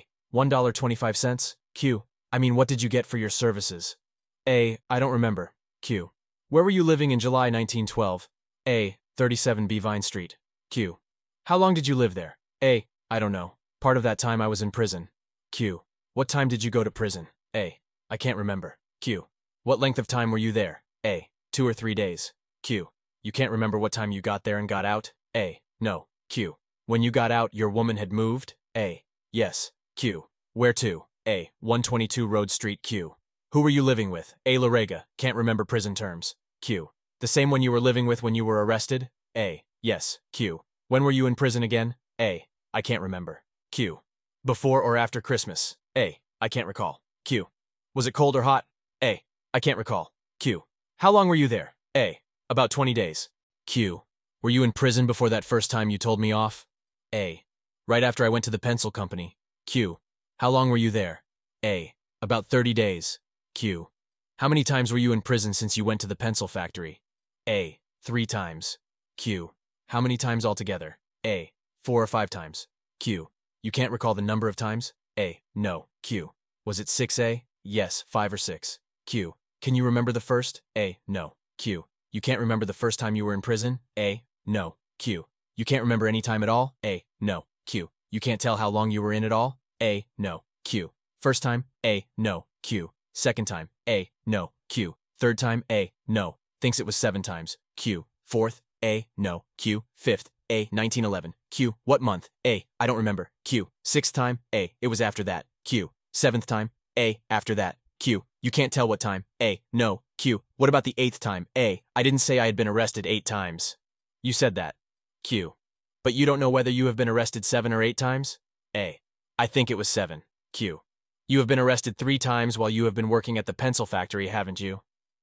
$1.25. Q. I mean, what did you get for your services? A. I don't remember. Q. Where were you living in July 1912? A. 37B Vine Street. Q. How long did you live there? A. I don't know. Part of that time I was in prison. Q. What time did you go to prison? A. I can't remember. Q. What length of time were you there? A. 2 or 3 days. Q. You can't remember what time you got there and got out? A. No. Q. When you got out, your woman had moved? A. Yes. Q. Where to? A. 122 Road Street. Q. Who were you living with? A. Larega. Can't remember prison terms. Q. The same one you were living with when you were arrested? A. Yes. Q. When were you in prison again? A. I can't remember. Q. Before or after Christmas? A. I can't recall. Q. Was it cold or hot? A. I can't recall. Q. How long were you there? A. About 20 days. Q. Were you in prison before that first time you told me off? A. Right after I went to the pencil company. Q. How long were you there? A. About 30 days. Q. How many times were you in prison since you went to the pencil factory? A. 3 times. Q. How many times altogether? A. 4 or 5 times. Q. You can't recall the number of times? A. No. Q. Was it 6? A. Yes, 5 or 6. Q. Can you remember the first? A. No. Q. You can't remember the first time you were in prison? A. No. Q. You can't remember any time at all? A. No. Q. You can't tell how long you were in at all? A. No. Q. First time? A. No. Q. Second time? A. No. Q. Third time? A. No. Thinks it was 7 times. Q. Fourth? A. No. Q. Fifth? A. 1911. Q. What month? A. I don't remember. Q. Sixth time? A. It was after that. Q. Seventh time? A. After that. Q. You can't tell what time? A. No. Q. What about the 8th time? A. I didn't say I had been arrested 8 times. You said that. Q. But you don't know whether you have been arrested 7 or 8 times? A. I think it was 7. Q. You have been arrested 3 times while you have been working at the pencil factory, haven't you?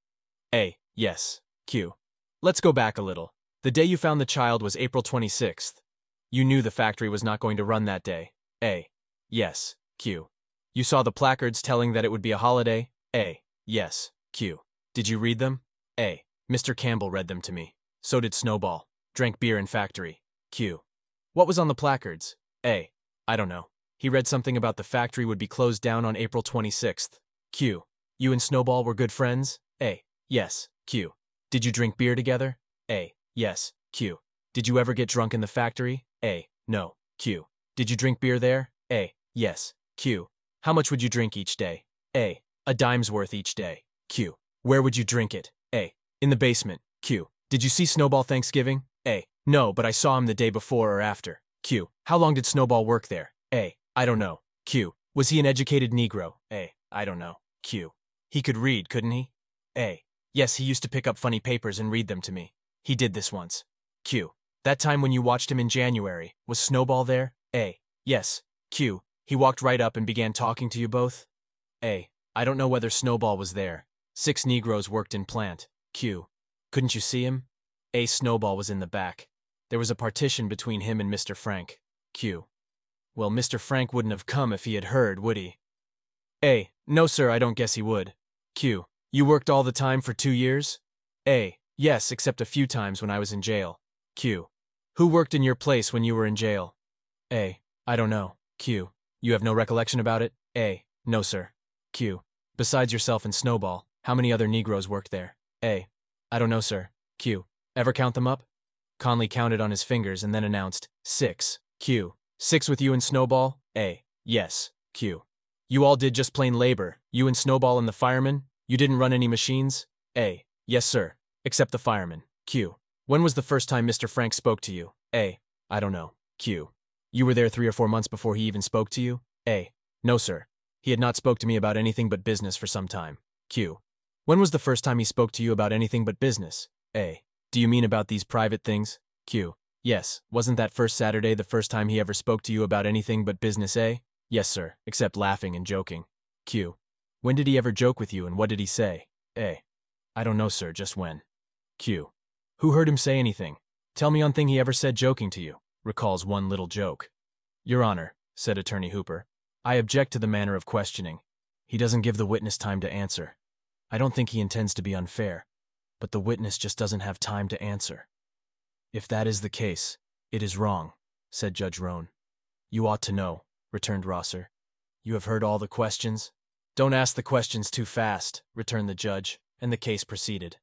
A. Yes. Q. Let's go back a little. The day you found the child was April 26th. You knew the factory was not going to run that day. A. Yes. Q. You saw the placards telling that it would be a holiday? A. Yes. Q. Did you read them? A. Mr. Campbell read them to me. So did Snowball. Drank beer in factory. Q. What was on the placards? A. I don't know. He read something about the factory would be closed down on April 26th. Q. You and Snowball were good friends? A. Yes. Q. Did you drink beer together? A. Yes. Q. Did you ever get drunk in the factory? A. No. Q. Did you drink beer there? A. Yes. Q. How much would you drink each day? A. A dime's worth each day. Q. Where would you drink it? A. In the basement. Q. Did you see Snowball Thanksgiving? A. No, but I saw him the day before or after. Q. How long did Snowball work there? A. I don't know. Q. Was he an educated Negro? A. I don't know. Q. He could read, couldn't he? A. Yes, he used to pick up funny papers and read them to me. He did this once. Q. That time when you watched him in January, was Snowball there? A. Yes. Q. He walked right up and began talking to you both? A. I don't know whether Snowball was there. 6 Negroes worked in plant. Q. Couldn't you see him? A. Snowball was in the back. There was a partition between him and Mr. Frank. Q. Well, Mr. Frank wouldn't have come if he had heard, would he? A. No, sir, I don't guess he would. Q. You worked all the time for 2 years? A. Yes, except a few times when I was in jail. Q. Who worked in your place when you were in jail? A. I don't know. Q. You have no recollection about it? A. No, sir. Q. Besides yourself and Snowball, how many other Negroes worked there? A. I don't know, sir. Q. Ever count them up? Conley counted on his fingers and then announced, 6. Q. 6 with you and Snowball? A. Yes. Q. You all did just plain labor, you and Snowball and the fireman? You didn't run any machines? A. Yes, sir. Except the fireman. Q. When was the first time Mr. Frank spoke to you? A. I don't know. Q. You were there 3 or 4 months before he even spoke to you? A. No, sir. He had not spoke to me about anything but business for some time. Q. When was the first time he spoke to you about anything but business? A. Do you mean about these private things? Q. Yes, wasn't that first Saturday the first time he ever spoke to you about anything but business? A. Yes, sir, except laughing and joking. Q. When did he ever joke with you and what did he say? A. I don't know, sir, just when. Q. Who heard him say anything? Tell me on thing he ever said joking to you. Recalls one little joke. Your Honor, said Attorney Hooper, I object to the manner of questioning. He doesn't give the witness time to answer. I don't think he intends to be unfair, but the witness just doesn't have time to answer. If that is the case, it is wrong, said Judge Roan. You ought to know, returned Rosser. You have heard all the questions? Don't ask the questions too fast, returned the judge, and the case proceeded.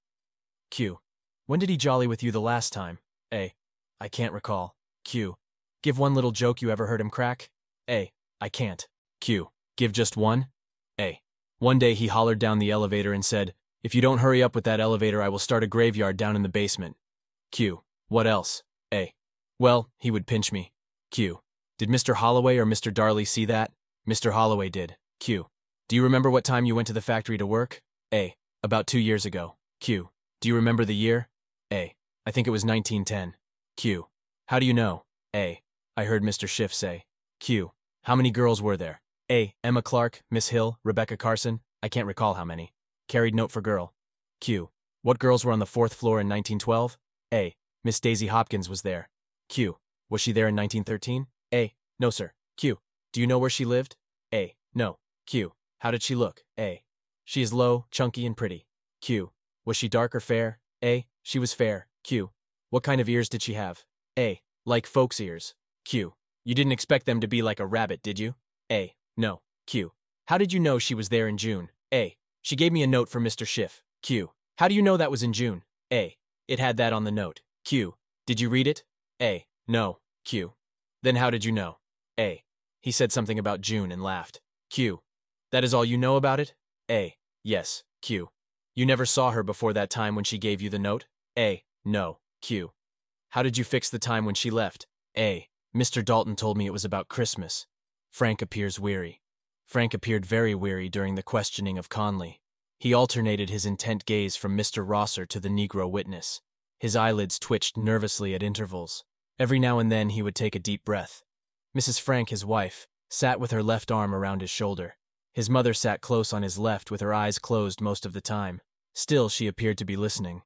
Q. When did he jolly with you the last time? A. I can't recall. Q. Give one little joke you ever heard him crack? A. I can't. Q. Give just one? A. One day he hollered down the elevator and said, if you don't hurry up with that elevator, I will start a graveyard down in the basement. Q. What else? A. Well, he would pinch me. Q. Did Mr. Holloway or Mr. Darley see that? Mr. Holloway did. Q. Do you remember what time you went to the factory to work? A. About 2 years ago. Q. Do you remember the year? A. I think it was 1910. Q. How do you know? A. I heard Mr. Schiff say. Q. How many girls were there? A. Emma Clark, Miss Hill, Rebecca Carson. I can't recall how many. Carried note for girl. Q. What girls were on the 4th floor in 1912? A. Miss Daisy Hopkins was there. Q. Was she there in 1913? A. No, sir. Q. Do you know where she lived? A. No. Q. How did she look? A. She is low, chunky, and pretty. Q. Was she dark or fair? A. She was fair. Q. What kind of ears did she have? A. Like folks' ears. Q. You didn't expect them to be like a rabbit, did you? A. No. Q. How did you know she was there in June? A. She gave me a note from Mr. Schiff. Q. How do you know that was in June? A. It had that on the note. Q. Did you read it? A. No. Q. Then how did you know? A. He said something about June and laughed. Q. That is all you know about it? A. Yes. Q. You never saw her before that time when she gave you the note? A. No. Q. How did you fix the time when she left? A. Mr. Dalton told me it was about Christmas. Frank appears weary. Frank appeared very weary during the questioning of Conley. He alternated his intent gaze from Mr. Rosser to the Negro witness. His eyelids twitched nervously at intervals. Every now and then he would take a deep breath. Mrs. Frank, his wife, sat with her left arm around his shoulder. His mother sat close on his left with her eyes closed most of the time. Still, she appeared to be listening.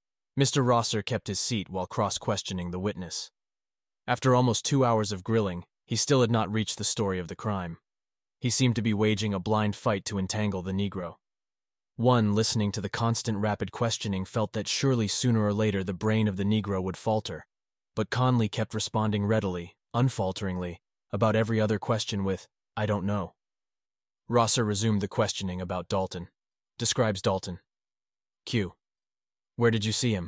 Mr. Rosser kept his seat while cross-questioning the witness. After almost 2 hours of grilling, he still had not reached the story of the crime. He seemed to be waging a blind fight to entangle the Negro. One, listening to the constant rapid questioning, felt that surely sooner or later the brain of the Negro would falter. But Conley kept responding readily, unfalteringly, about every other question with, I don't know. Rosser resumed the questioning about Dalton. Describes Dalton. Q. Where did you see him?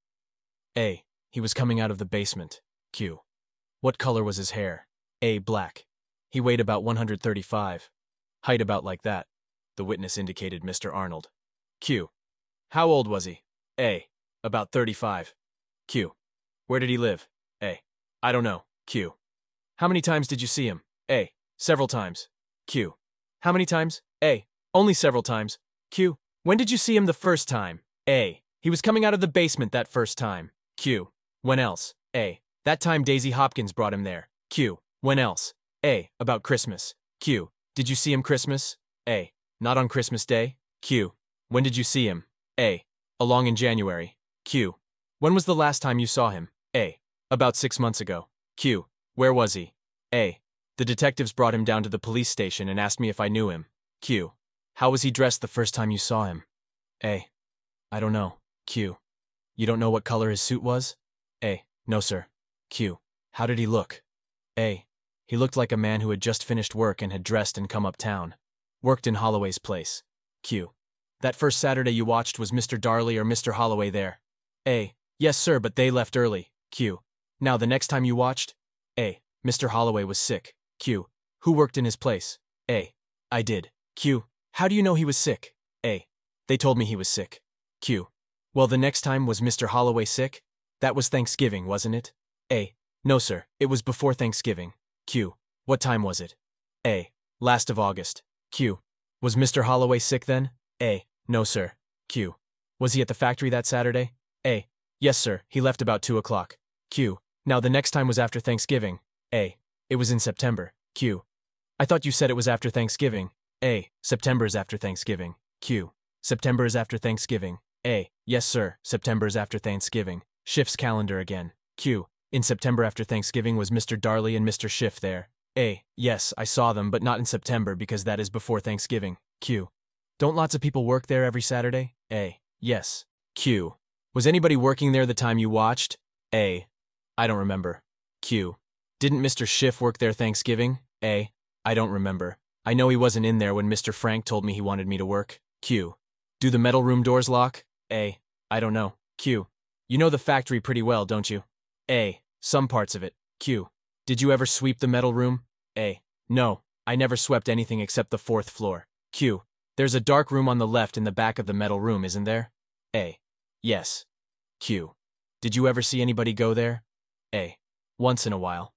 A. He was coming out of the basement. Q. What color was his hair? A. Black. He weighed about 135. Height about like that. The witness indicated Mr. Arnold. Q. How old was he? A. About 35. Q. Where did he live? A. I don't know. Q. How many times did you see him? A. Several times. Q. How many times? A. Only several times. Q. When did you see him the first time? A. He was coming out of the basement that first time. Q. When else? A. That time Daisy Hopkins brought him there. Q. When else? A. About Christmas. Q. Did you see him Christmas? A. Not on Christmas Day. Q. When did you see him? A. Along in January. Q. When was the last time you saw him? A. About 6 months ago. Q. Where was he? A. The detectives brought him down to the police station and asked me if I knew him. Q. How was he dressed the first time you saw him? A. I don't know. Q. You don't know what color his suit was? A. No, sir. Q. How did he look? A. He looked like a man who had just finished work and had dressed and come uptown. Worked in Holloway's place. Q. That first Saturday you watched, was Mr. Darley or Mr. Holloway there? A. Yes, sir, but they left early. Q. Now, the next time you watched? A. Mr. Holloway was sick. Q. Who worked in his place? A. I did. Q. How do you know he was sick? A. They told me he was sick. Q. Well, the next time, was Mr. Holloway sick? That was Thanksgiving, wasn't it? A. No, sir, it was before Thanksgiving. Q. What time was it? A. Last of August. Q. Was Mr. Holloway sick then? A. No, sir. Q. Was he at the factory that Saturday? A. Yes, sir, he left about 2 o'clock. Q. Now the next time was after Thanksgiving. A. It was in September. Q. I thought you said it was after Thanksgiving. A. September is after Thanksgiving. Q. September is after Thanksgiving. A. Yes, sir, September is after Thanksgiving. Schiff's calendar again. Q. In September after Thanksgiving was Mr. Darley and Mr. Schiff there. A. Yes, I saw them, but not in September because that is before Thanksgiving. Q. Don't lots of people work there every Saturday? A. Yes. Q. Was anybody working there the time you watched? A. I don't remember. Q. Didn't Mr. Schiff work there Thanksgiving? A. I don't remember. I know he wasn't in there when Mr. Frank told me he wanted me to work. Q. Do the metal room doors lock? A. I don't know. Q. You know the factory pretty well, don't you? A. Some parts of it. Q. Did you ever sweep the metal room? A. No, I never swept anything except the 4th floor. Q. There's a dark room on the left in the back of the metal room, isn't there? A. Yes. Q. Did you ever see anybody go there? A. Once in a while.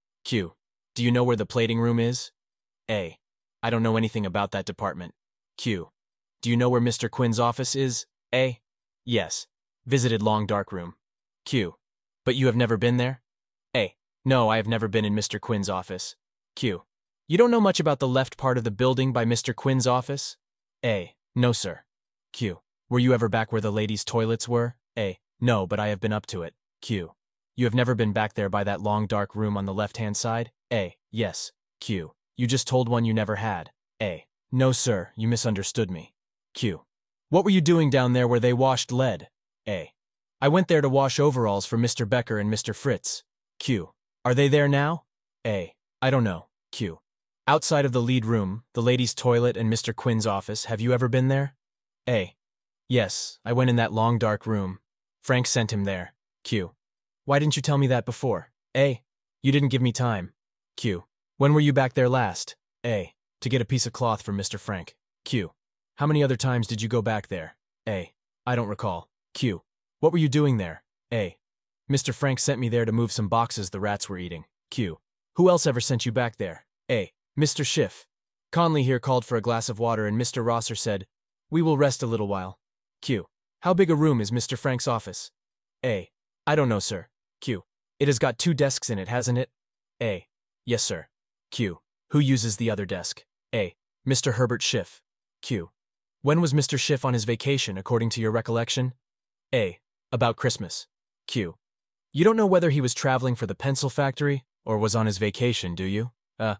Q. Do you know where the plating room is? A. I don't know anything about that department. Q. Do you know where Mr. Quinn's office is? A. Yes. Visited long dark room. Q. But you have never been there? A. No, I have never been in Mr. Quinn's office. Q. You don't know much about the left part of the building by Mr. Quinn's office? A. No, sir. Q. Were you ever back where the ladies' toilets were? A. No, but I have been up to it. Q. You have never been back there by that long dark room on the left-hand side? A. Yes. Q. You just told one you never had. A. No, sir, you misunderstood me. Q. What were you doing down there where they washed lead? A. I went there to wash overalls for Mr. Becker and Mr. Fritz. Q. Are they there now? A. I don't know. Q. Outside of the lead room, the ladies' toilet and Mr. Quinn's office, have you ever been there? A. Yes, I went in that long dark room. Frank sent him there. Q. Why didn't you tell me that before? A. You didn't give me time. Q. When were you back there last? A. To get a piece of cloth from Mr. Frank. Q. How many other times did you go back there? A. I don't recall. Q. What were you doing there? A. Mr. Frank sent me there to move some boxes the rats were eating. Q. Who else ever sent you back there? A. Mr. Schiff. Conley here called for a glass of water and Mr. Rosser said, "We will rest a little while." Q. How big a room is Mr. Frank's office? A. I don't know, sir. Q. It has got 2 desks in it, hasn't it? A. Yes, sir. Q. Who uses the other desk? A. Mr. Herbert Schiff. Q. When was Mr. Schiff on his vacation, according to your recollection? A. About Christmas. Q. You don't know whether he was traveling for the pencil factory or was on his vacation, do you?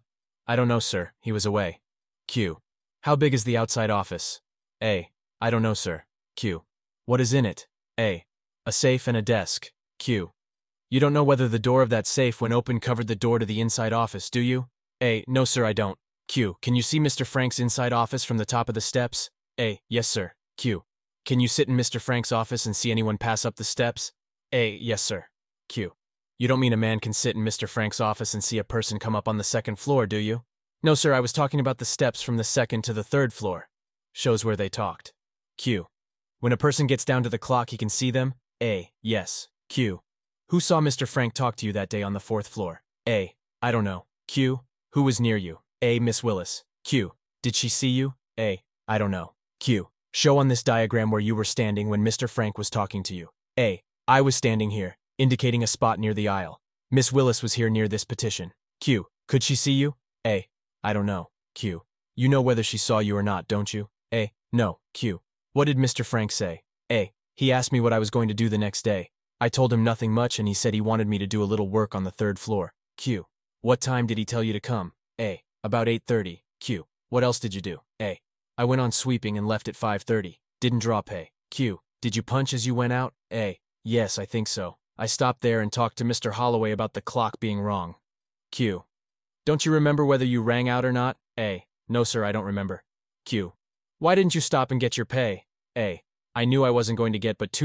I don't know, sir. He was away. Q. How big is the outside office? A. I don't know, sir. Q. What is in it? A. A safe and a desk. Q. You don't know whether the door of that safe when open covered the door to the inside office, do you? A. No, sir, I don't. Q. Can you see Mr. Frank's inside office from the top of the steps? A. Yes, sir. Q. Can you sit in Mr. Frank's office and see anyone pass up the steps? A. Yes, sir. Q. You don't mean a man can sit in Mr. Frank's office and see a person come up on the 2nd floor, do you? No, sir, I was talking about the steps from the 2nd to the 3rd floor. Shows where they talked. Q. When a person gets down to the clock, he can see them? A. Yes. Q. Who saw Mr. Frank talk to you that day on the 4th floor? A. I don't know. Q. Who was near you? A. Miss Willis. Q. Did she see you? A. I don't know. Q. Show on this diagram where you were standing when Mr. Frank was talking to you. A. I was standing here, indicating a spot near the aisle. Miss Willis was here near this petition. Q. Could she see you? A. I don't know. Q. You know whether she saw you or not, don't you? A. No. Q. What did Mr. Frank say? A. He asked me what I was going to do the next day. I told him nothing much and he said he wanted me to do a little work on the 3rd floor. Q. What time did he tell you to come? A. About 8:30. Q. What else did you do? A. I went on sweeping and left at 5:30. Didn't draw pay. Q. Did you punch as you went out? A. Yes, I think so. I stopped there and talked to Mr. Holloway about the clock being wrong. Q. Don't you remember whether you rang out or not? A. No, sir, I don't remember. Q. Why didn't you stop and get your pay? A. I knew I wasn't going to get but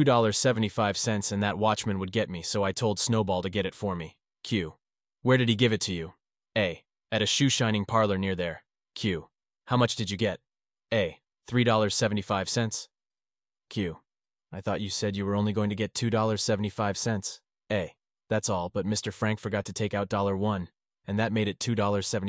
$2.75 and that watchman would get me, so I told Snowball to get it for me. Q. Where did he give it to you? A. At a shoe-shining parlor near there. Q. How much did you get? A. $3.75. Q. I thought you said you were only going to get $2.75. A. That's all, but Mr. Frank forgot to take out $1, and that made it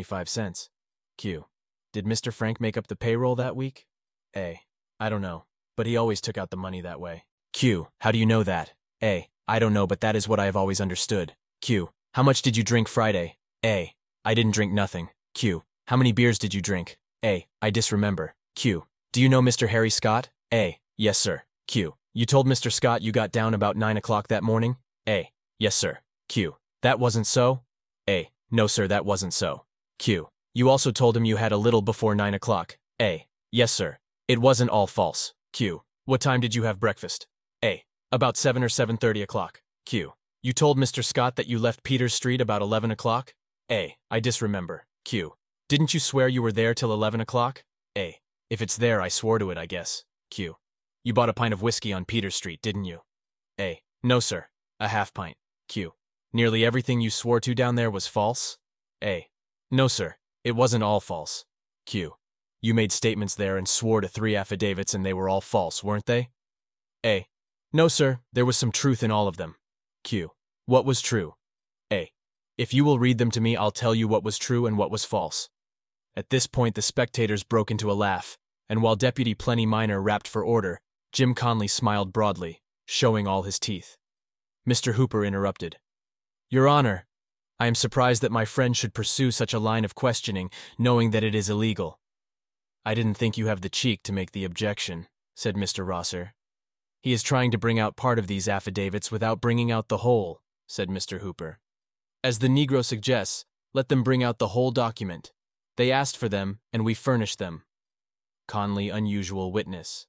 $2.75. Q. Did Mr. Frank make up the payroll that week? A. I don't know. But he always took out the money that way. Q. How do you know that? A. I don't know, but that is what I have always understood. Q. How much did you drink Friday? A. I didn't drink nothing. Q. How many beers did you drink? A. I disremember. Q. Do you know Mr. Harry Scott? A. Yes, sir. Q. You told Mr. Scott you got down about 9 o'clock that morning? A. Yes, sir. Q. That wasn't so? A. No, sir, that wasn't so. Q. You also told him you had a little before 9 o'clock? A. Yes, sir. It wasn't all false. Q. What time did you have breakfast? A. About 7 or 7:30 o'clock. Q. You told Mr. Scott that you left Peters Street about 11 o'clock? A. I disremember. Q. Didn't you swear you were there till 11 o'clock? A. If it's there, I swore to it, I guess. Q. You bought a pint of whiskey on Peters Street, didn't you? A. No, sir. A half pint. Q. Nearly everything you swore to down there was false? A. No, sir. It wasn't all false. Q. You made statements there and swore to 3 affidavits and they were all false, weren't they? A. No, sir. There was some truth in all of them. Q. What was true? A. If you will read them to me, I'll tell you what was true and what was false. At this point, the spectators broke into a laugh, and while Deputy Plenty Minor rapped for order, Jim Conley smiled broadly, showing all his teeth. Mr. Hooper interrupted. Your Honor, I am surprised that my friend should pursue such a line of questioning, knowing that it is illegal. I didn't think you have the cheek to make the objection, said Mr. Rosser. He is trying to bring out part of these affidavits without bringing out the whole, said Mr. Hooper. As the Negro suggests, let them bring out the whole document. They asked for them, and we furnished them. Conley, unusual witness.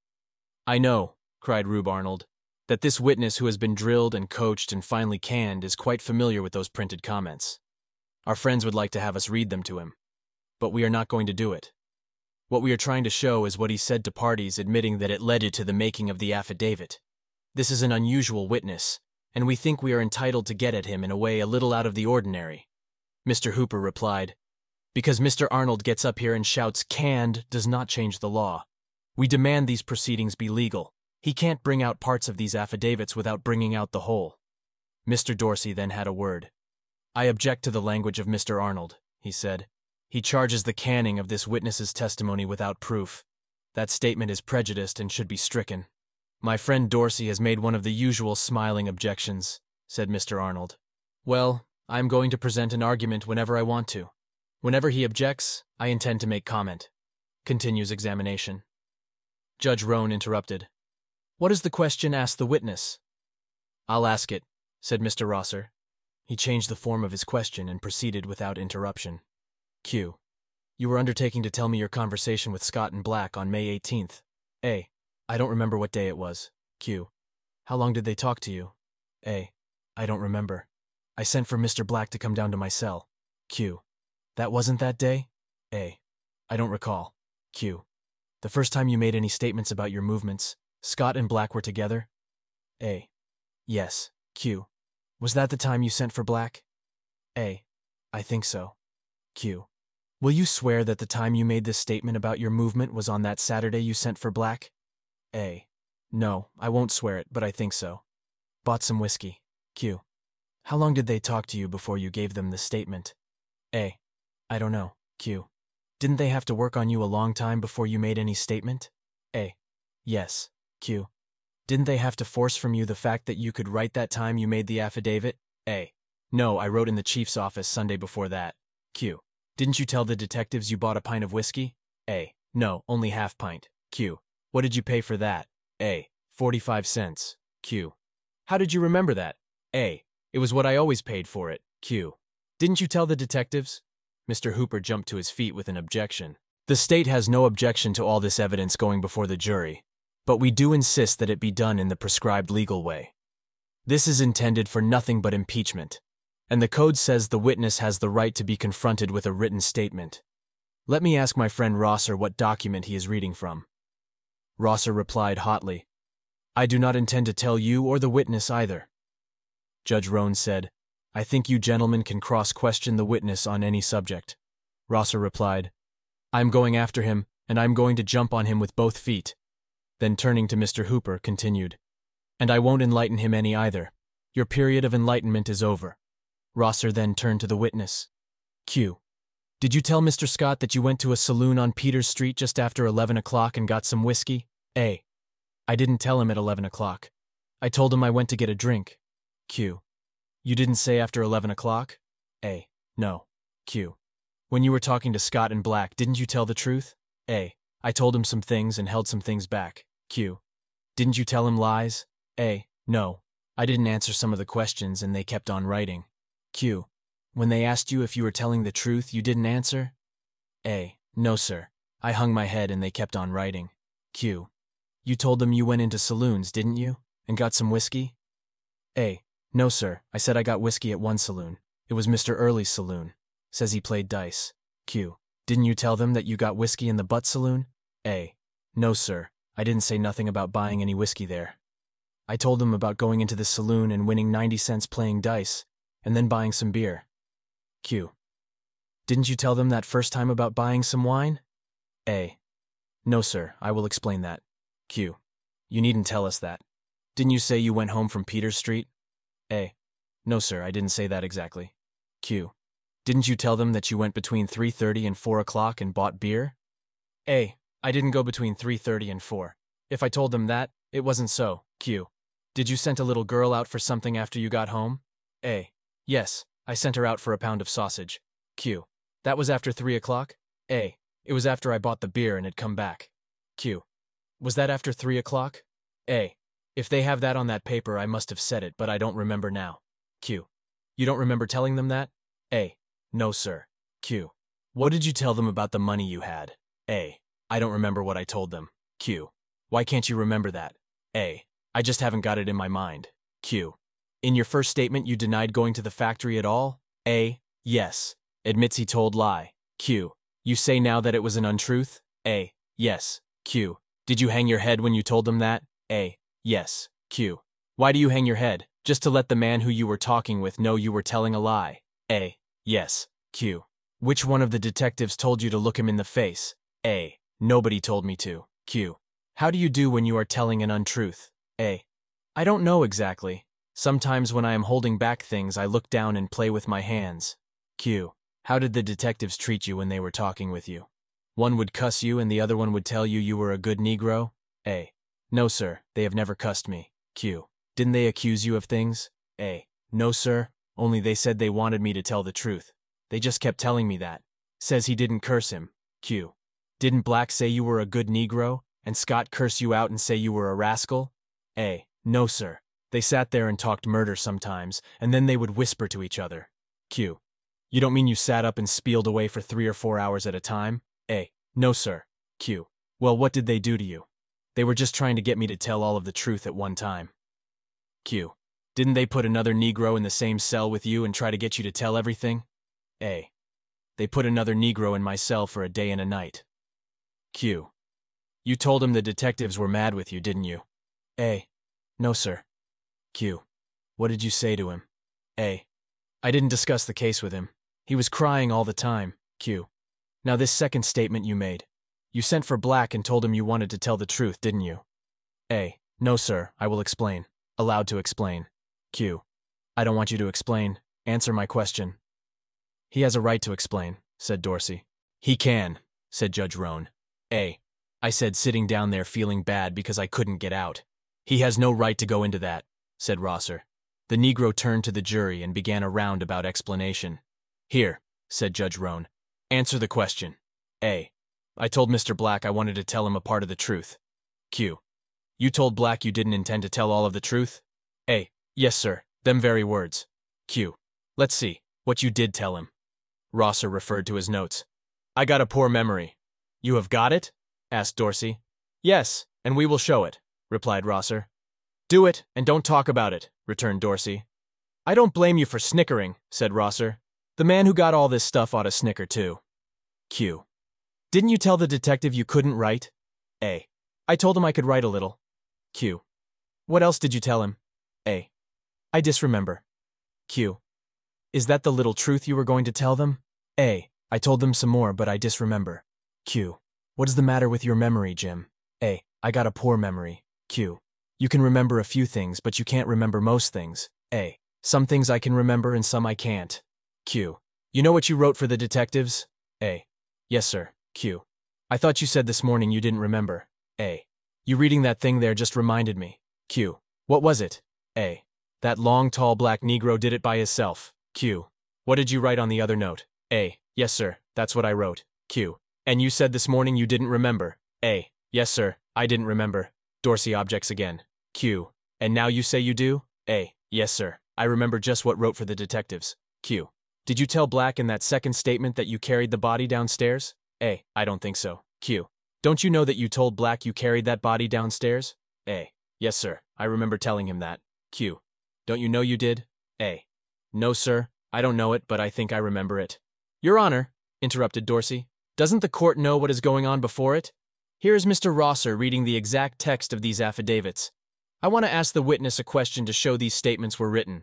I know, cried Rube Arnold, that this witness who has been drilled and coached and finally canned is quite familiar with those printed comments. Our friends would like to have us read them to him, but we are not going to do it. What we are trying to show is what he said to parties admitting that it led to the making of the affidavit. This is an unusual witness, and we think we are entitled to get at him in a way a little out of the ordinary. Mr. Hooper replied, Because Mr. Arnold gets up here and shouts canned does not change the law. We demand these proceedings be legal. He can't bring out parts of these affidavits without bringing out the whole. Mr. Dorsey then had a word. I object to the language of Mr. Arnold, he said. He charges the canning of this witness's testimony without proof. That statement is prejudiced and should be stricken. My friend Dorsey has made one of the usual smiling objections, said Mr. Arnold. Well, I am going to present an argument whenever I want to. Whenever he objects, I intend to make comment. Continues examination. Judge Roan interrupted. What is the question asked the witness? I'll ask it, said Mr. Rosser. He changed the form of his question and proceeded without interruption. Q. You were undertaking to tell me your conversation with Scott and Black on May 18th. A. I don't remember what day it was. Q. How long did they talk to you? A. I don't remember. I sent for Mr. Black to come down to my cell. Q. That wasn't that day? A. I don't recall. Q. The first time you made any statements about your movements, Scott and Black were together? A. Yes. Q. Was that the time you sent for Black? A. I think so. Q. Will you swear that the time you made this statement about your movement was on that Saturday you sent for Black? A. No, I won't swear it, but I think so. Bought some whiskey. Q. How long did they talk to you before you gave them the statement? A. I don't know. Q. Didn't they have to work on you a long time before you made any statement? A. Yes. Q. Didn't they have to force from you the fact that you could write that time you made the affidavit? A. No, I wrote in the chief's office Sunday before that. Q. Didn't you tell the detectives you bought a pint of whiskey? A. No, only half pint. Q. What did you pay for that? A. 45 cents. Q. How did you remember that? A. It was what I always paid for it. Q. Didn't you tell the detectives? Mr. Hooper jumped to his feet with an objection. The state has no objection to all this evidence going before the jury, but we do insist that it be done in the prescribed legal way. This is intended for nothing but impeachment, and the code says the witness has the right to be confronted with a written statement. Let me ask my friend Rosser what document he is reading from. Rosser replied hotly, I do not intend to tell you or the witness either. Judge Roan said, I think you gentlemen can cross-question the witness on any subject. Rosser replied, I'm going after him, and I'm going to jump on him with both feet. Then turning to Mr. Hooper, continued, And I won't enlighten him any either. Your period of enlightenment is over. Rosser then turned to the witness. Q. Did you tell Mr. Scott that you went to a saloon on Peters Street just after 11 o'clock and got some whiskey? A. I didn't tell him at 11 o'clock. I told him I went to get a drink. Q. You didn't say after 11 o'clock? A. No. Q. When you were talking to Scott and Black, didn't you tell the truth? A. I told him some things and held some things back. Q. Didn't you tell him lies? A. No. I didn't answer some of the questions and they kept on writing. Q. When they asked you if you were telling the truth, you didn't answer? A. No, sir. I hung my head and they kept on writing. Q. You told them you went into saloons, didn't you? And got some whiskey? A. No, sir. I said I got whiskey at one saloon. It was Mr. Early's saloon. Says he played dice. Q. Didn't you tell them that you got whiskey in the Butt Saloon? A. No, sir. I didn't say nothing about buying any whiskey there. I told them about going into the saloon and winning 90 cents playing dice, and then buying some beer. Q. Didn't you tell them that first time about buying some wine? A. No, sir. I will explain that. Q. You needn't tell us that. Didn't you say you went home from Peters Street? A. No, sir. I didn't say that exactly. Q. Didn't you tell them that you went between 3:30 and 4 o'clock and bought beer? A. I didn't go between 3:30 and 4. If I told them that, it wasn't so. Q. Did you send a little girl out for something after you got home? A. Yes, I sent her out for a pound of sausage. Q. That was after 3 o'clock? A. It was after I bought the beer and had come back. Q. Was that after 3 o'clock? A. If they have that on that paper, I must have said it, but I don't remember now. Q. You don't remember telling them that? A. No, sir. Q. What did you tell them about the money you had? A. I don't remember what I told them. Q. Why can't you remember that? A. I just haven't got it in my mind. Q. In your first statement, you denied going to the factory at all? A. Yes. Admits he told lie. Q. You say now that it was an untruth? A. Yes. Q. Did you hang your head when you told them that? A. Yes. Q. Why do you hang your head? Just to let the man who you were talking with know you were telling a lie? A. Yes. Q. Which one of the detectives told you to look him in the face? A. Nobody told me to. Q. How do you do when you are telling an untruth? A. I don't know exactly. Sometimes when I am holding back things, I look down and play with my hands. Q. How did the detectives treat you when they were talking with you? One would cuss you and the other one would tell you you were a good Negro? A. No, sir. They have never cussed me. Q. Didn't they accuse you of things? A. No, sir. Only they said they wanted me to tell the truth. They just kept telling me that. Says he didn't curse him. Q. Didn't Black say you were a good Negro, and Scott curse you out and say you were a rascal? A. No, sir. They sat there and talked murder sometimes, and then they would whisper to each other. Q. You don't mean you sat up and spieled away for 3 or 4 hours at a time? A. No, sir. Q. Well, what did they do to you? They were just trying to get me to tell all of the truth at one time. Q. Didn't they put another Negro in the same cell with you and try to get you to tell everything? A. They put another Negro in my cell for a day and a night. Q. You told him the detectives were mad with you, didn't you? A. No, sir. Q. What did you say to him? A. I didn't discuss the case with him. He was crying all the time. Q. Now this second statement you made. You sent for Black and told him you wanted to tell the truth, didn't you? A. No, sir. I will explain. Allowed to explain. Q. I don't want you to explain. Answer my question. He has a right to explain, said Dorsey. He can, said Judge Roan. A. I said sitting down there feeling bad because I couldn't get out. He has no right to go into that, said Rosser. The Negro turned to the jury and began a roundabout explanation. Here, said Judge Roan. Answer the question. A. I told Mr. Black I wanted to tell him a part of the truth. Q. You told Black you didn't intend to tell all of the truth? A. Yes, sir. Them very words. Q. Let's see, what you did tell him. Rosser referred to his notes. I got a poor memory. You have got it? Asked Dorsey. Yes, and we will show it, replied Rosser. Do it, and don't talk about it, returned Dorsey. I don't blame you for snickering, said Rosser. The man who got all this stuff ought to snicker too. Q. Didn't you tell the detective you couldn't write? A. I told him I could write a little. Q. What else did you tell him? A. I disremember. Q. Is that the little truth you were going to tell them? A. I told them some more, but I disremember. Q. What is the matter with your memory, Jim? A. I got a poor memory. Q. You can remember a few things, but you can't remember most things. A. Some things I can remember and some I can't. Q. You know what you wrote for the detectives? A. Yes, sir. Q. I thought you said this morning you didn't remember. A. You reading that thing there just reminded me. Q. What was it? A. That long, tall black Negro did it by himself. Q. What did you write on the other note? A. Yes, sir, that's what I wrote. Q. And you said this morning you didn't remember. A. Yes, sir, I didn't remember. Dorsey objects again. Q. And now you say you do? A. Yes, sir, I remember just what wrote for the detectives. Q. Did you tell Black in that second statement that you carried the body downstairs? A. I don't think so. Q. Don't you know that you told Black you carried that body downstairs? A. Yes, sir, I remember telling him that. Q. Don't you know you did? A. No, sir, I don't know it, but I think I remember it. Your Honor, interrupted Dorsey, doesn't the court know what is going on before it? Here is Mr. Rosser reading the exact text of these affidavits. I want to ask the witness a question to show these statements were written.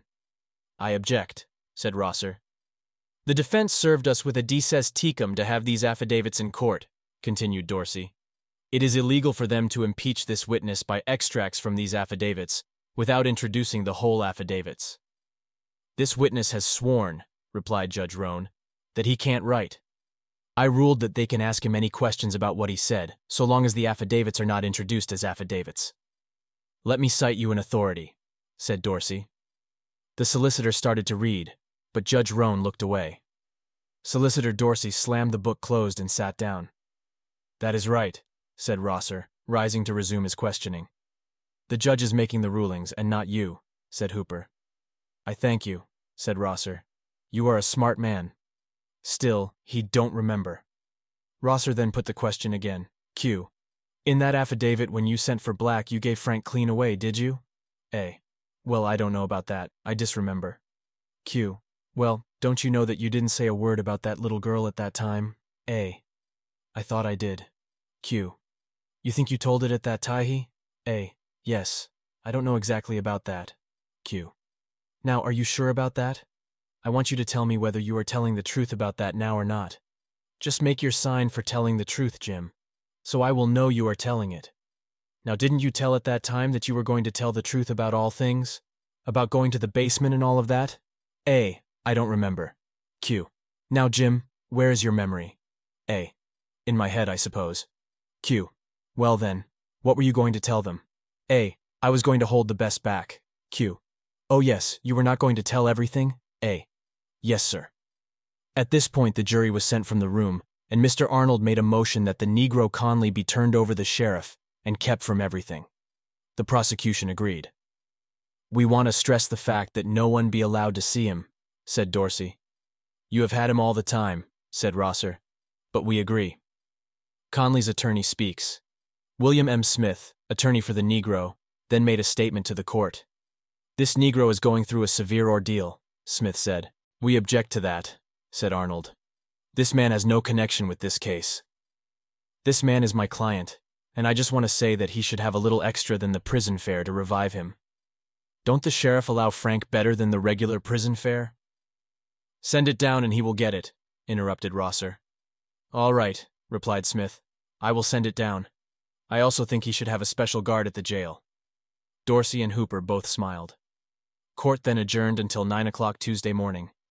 I object, said Rosser. The defense served us with a deces tecum to have these affidavits in court, continued Dorsey. It is illegal for them to impeach this witness by extracts from these affidavits without introducing the whole affidavits. This witness has sworn, replied Judge Roan, that he can't write. I ruled that they can ask him any questions about what he said, so long as the affidavits are not introduced as affidavits. Let me cite you an authority, said Dorsey. The solicitor started to read, but Judge Roan looked away. Solicitor Dorsey slammed the book closed and sat down. That is right, said Rosser, rising to resume his questioning. The judge is making the rulings, and not you, said Hooper. I thank you, said Rosser. You are a smart man. Still, he don't remember. Rosser then put the question again. Q. In that affidavit when you sent for Black, you gave Frank clean away, did you? A. Well, I don't know about that. I disremember. Q. Well, don't you know that you didn't say a word about that little girl at that time? A. I thought I did. Q. You think you told it at that Tyhee? A. Yes. I don't know exactly about that. Q. Now, are you sure about that? I want you to tell me whether you are telling the truth about that now or not. Just make your sign for telling the truth, Jim, so I will know you are telling it. Now, didn't you tell at that time that you were going to tell the truth about all things? About going to the basement and all of that? A. I don't remember. Q. Now, Jim, where is your memory? A. In my head, I suppose. Q. Well then, what were you going to tell them? A. I was going to hold the best back. Q. Oh yes, you were not going to tell everything? A. Yes, sir. At this point, the jury was sent from the room, and Mr. Arnold made a motion that the Negro Conley be turned over the sheriff and kept from everything. The prosecution agreed. We want to stress the fact that no one be allowed to see him, said Dorsey. You have had him all the time, said Rosser, but we agree. Conley's attorney speaks. William M. Smith, attorney for the Negro, then made a statement to the court. This Negro is going through a severe ordeal, Smith said. We object to that, said Arnold. This man has no connection with this case. This man is my client, and I just want to say that he should have a little extra than the prison fare to revive him. Don't the sheriff allow Frank better than the regular prison fare? Send it down and he will get it, interrupted Rosser. All right, replied Smith. I will send it down. I also think he should have a special guard at the jail. Dorsey and Hooper both smiled. Court then adjourned until 9 o'clock Tuesday morning.